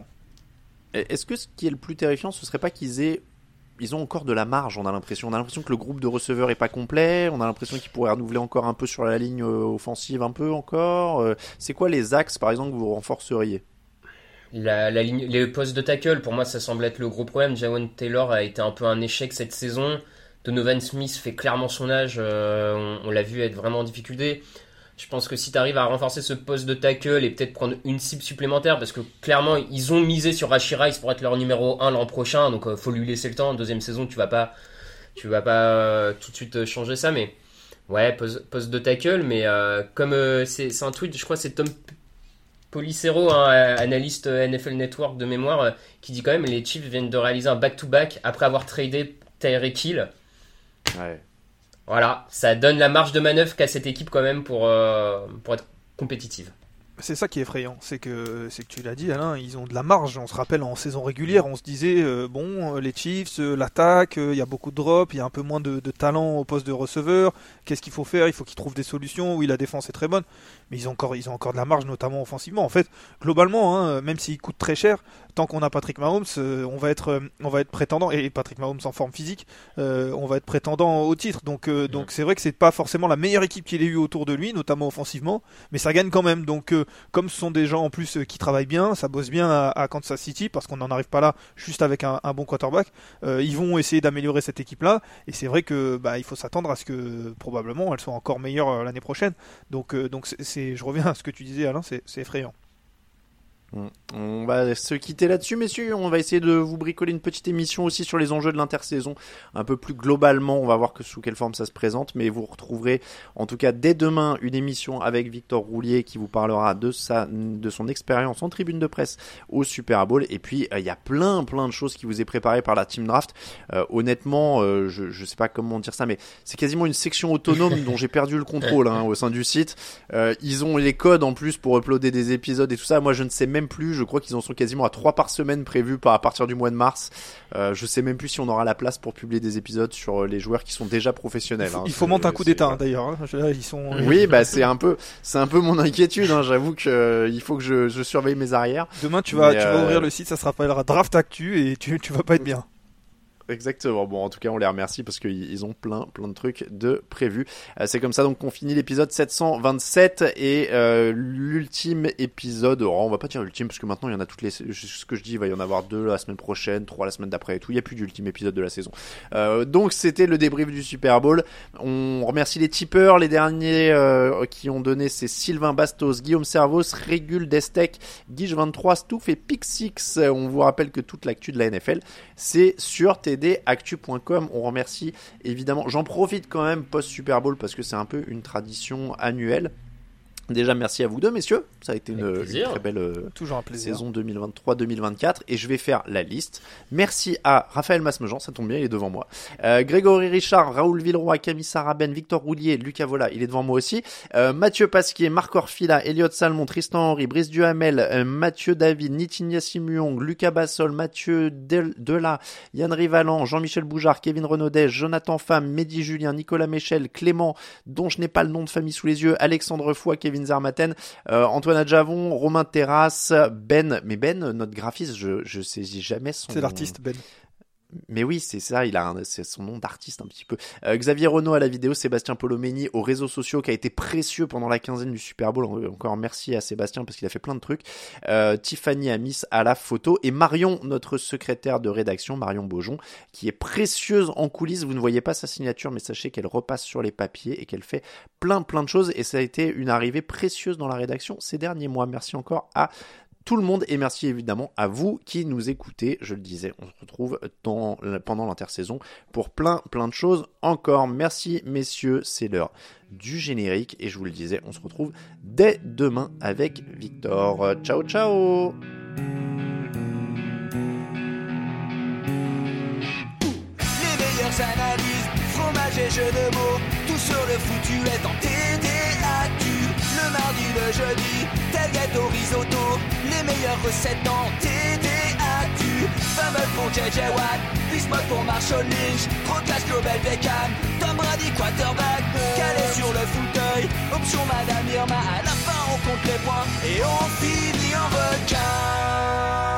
Est-ce que ce qui est le plus terrifiant, ce serait pas ils ont encore de la marge, on a l'impression que le groupe de receveurs est pas complet, on a l'impression qu'ils pourraient renouveler encore un peu sur la ligne offensive, un peu encore. C'est quoi les axes, par exemple, que vous renforceriez? La ligne, les postes de tackle, pour moi, ça semble être le gros problème. Jawon Taylor a été un peu un échec cette saison. Donovan Smith fait clairement son âge, on l'a vu être vraiment en difficulté. Je pense que si tu arrives à renforcer ce poste de tackle et peut-être prendre une cible supplémentaire, parce que clairement ils ont misé sur Rashee Rice pour être leur numéro 1 l'an prochain, donc faut lui laisser le temps. Deuxième saison, tu vas pas tout de suite changer ça, mais ouais, poste de tackle. Mais comme c'est un tweet, je crois que c'est Tom Policero, analyste NFL Network de mémoire, qui dit quand même les Chiefs viennent de réaliser un back-to-back après avoir tradé Tyreek Hill. Ouais. Voilà, ça donne la marge de manœuvre qu'a cette équipe quand même pour être compétitive. C'est ça qui est effrayant, c'est que tu l'as dit Alain, ils ont de la marge. On se rappelle en saison régulière, on se disait les Chiefs, l'attaque, il y a beaucoup de drops, il y a un peu moins de talent au poste de receveur. Qu'est-ce qu'il faut faire ? Il faut qu'ils trouvent des solutions. Oui, la défense est très bonne, mais ils ont encore de la marge, notamment offensivement. En fait, globalement, même s'ils coûtent très cher, tant qu'on a Patrick Mahomes, on va être prétendant, et Patrick Mahomes en forme physique, on va être prétendant au titre. Donc c'est vrai que c'est pas forcément la meilleure équipe qu'il ait eu autour de lui, notamment offensivement, mais ça gagne quand même. Donc comme ce sont des gens en plus qui travaillent bien, ça bosse bien à Kansas City, parce qu'on n'en arrive pas là juste avec un bon quarterback, ils vont essayer d'améliorer cette équipe-là, et c'est vrai que il faut s'attendre à ce que probablement elle soit encore meilleure l'année prochaine. Donc je reviens à ce que tu disais Alain, c'est effrayant. On va se quitter là-dessus, messieurs. On va essayer de vous bricoler une petite émission aussi sur les enjeux de l'intersaison. Un peu plus globalement, on va voir sous quelle forme ça se présente. Mais vous retrouverez en tout cas dès demain une émission avec Victor Roulier qui vous parlera de son expérience en tribune de presse au Super Bowl. Et puis, il y a plein de choses qui vous est préparé par la Team Draft. Honnêtement, je sais pas comment dire ça, mais c'est quasiment une section autonome dont j'ai perdu le contrôle au sein du site. Ils ont les codes en plus pour uploader des épisodes et tout ça. Moi, je ne sais même plus, je crois qu'ils en sont quasiment à 3 par semaine prévus à partir du mois de mars. Je sais même plus si on aura la place pour publier des épisodes sur les joueurs qui sont déjà préfessionnels. Il faut monter un coup d'état d'ailleurs. Là, ils sont. Oui, c'est un peu mon inquiétude. J'avoue que il faut que je surveille mes arrières. Demain, tu vas ouvrir le site, ça se rappellera Draft Actu et tu vas pas être bien. Exactement. Bon, en tout cas, on les remercie parce qu'ils ont plein de trucs de prévus. C'est comme ça donc qu'on finit l'épisode 727 et l'ultime épisode. On va pas dire l'ultime parce que maintenant il y en a toutes les. Ce que je dis, il va y en avoir 2 la semaine prochaine, 3 la semaine d'après et tout. Il y a plus d'ultime épisode de la saison. Donc c'était le débrief du Super Bowl. On remercie les tipeurs, les derniers qui ont donné, c'est Sylvain Bastos, Guillaume Servos, Régul Destec, Guige23, Stouff et Pixix. On vous rappelle que toute l'actu de la NFL, c'est sur tdactu.com. On remercie évidemment, j'en profite quand même post Super Bowl parce que c'est un peu une tradition annuelle. Déjà, merci à vous deux, messieurs. Ça a été une très belle toujours un plaisir. Saison 2023-2024. Et je vais faire la liste. Merci à Raphaël Masmejean, ça tombe bien, il est devant moi. Grégory Richard, Raoul Villeroy, Camille Saraben, Victor Roulier, Lucas Vola, il est devant moi aussi. Mathieu Pasquier, Marc Orfila, Elliot Salmon, Tristan Henry, Brice Duhamel, Mathieu David, Nitinia Simuong, Lucas Bassol, Mathieu Dela, Yann Rivalan, Jean-Michel Boujard, Kevin Renaudet, Jonathan Pham, Mehdi Julien, Nicolas Méchel, Clément, dont je n'ai pas le nom de famille sous les yeux, Alexandre Foy, Kevin Zermaten, Antoine Adjavon, Romain Terrasse, Ben, notre graphiste, je saisis jamais son... C'est l'artiste Ben. Mais oui, c'est ça, c'est son nom d'artiste un petit peu. Xavier Renaud à la vidéo, Sébastien Polomeni aux réseaux sociaux qui a été précieux pendant la quinzaine du Super Bowl. Encore merci à Sébastien parce qu'il a fait plein de trucs. Tiffany Amis à la photo et Marion, notre secrétaire de rédaction, Marion Beaujon, qui est précieuse en coulisses. Vous ne voyez pas sa signature, mais sachez qu'elle repasse sur les papiers et qu'elle fait plein de choses. Et ça a été une arrivée précieuse dans la rédaction ces derniers mois. Merci encore à tout le monde et merci évidemment à vous qui nous écoutez. Je le disais, on se retrouve pendant l'intersaison pour plein de choses encore. Merci messieurs, c'est l'heure du générique et je vous le disais, on se retrouve dès demain avec Victor. Ciao ciao. Les meilleures analyses, fromage et jeux de mots, tout sur le foutu est en TDAQ. Le mardi, le jeudi, tel gâteau risotto, les meilleures recettes en TDAQ. Fumble pour JJ Watt, Bismuth pour Marshall Lynch, Proclash Global Beckham, Tom Brady quarterback, calé sur le fauteuil, option Madame Irma, à la fin on compte les points et on finit en requin.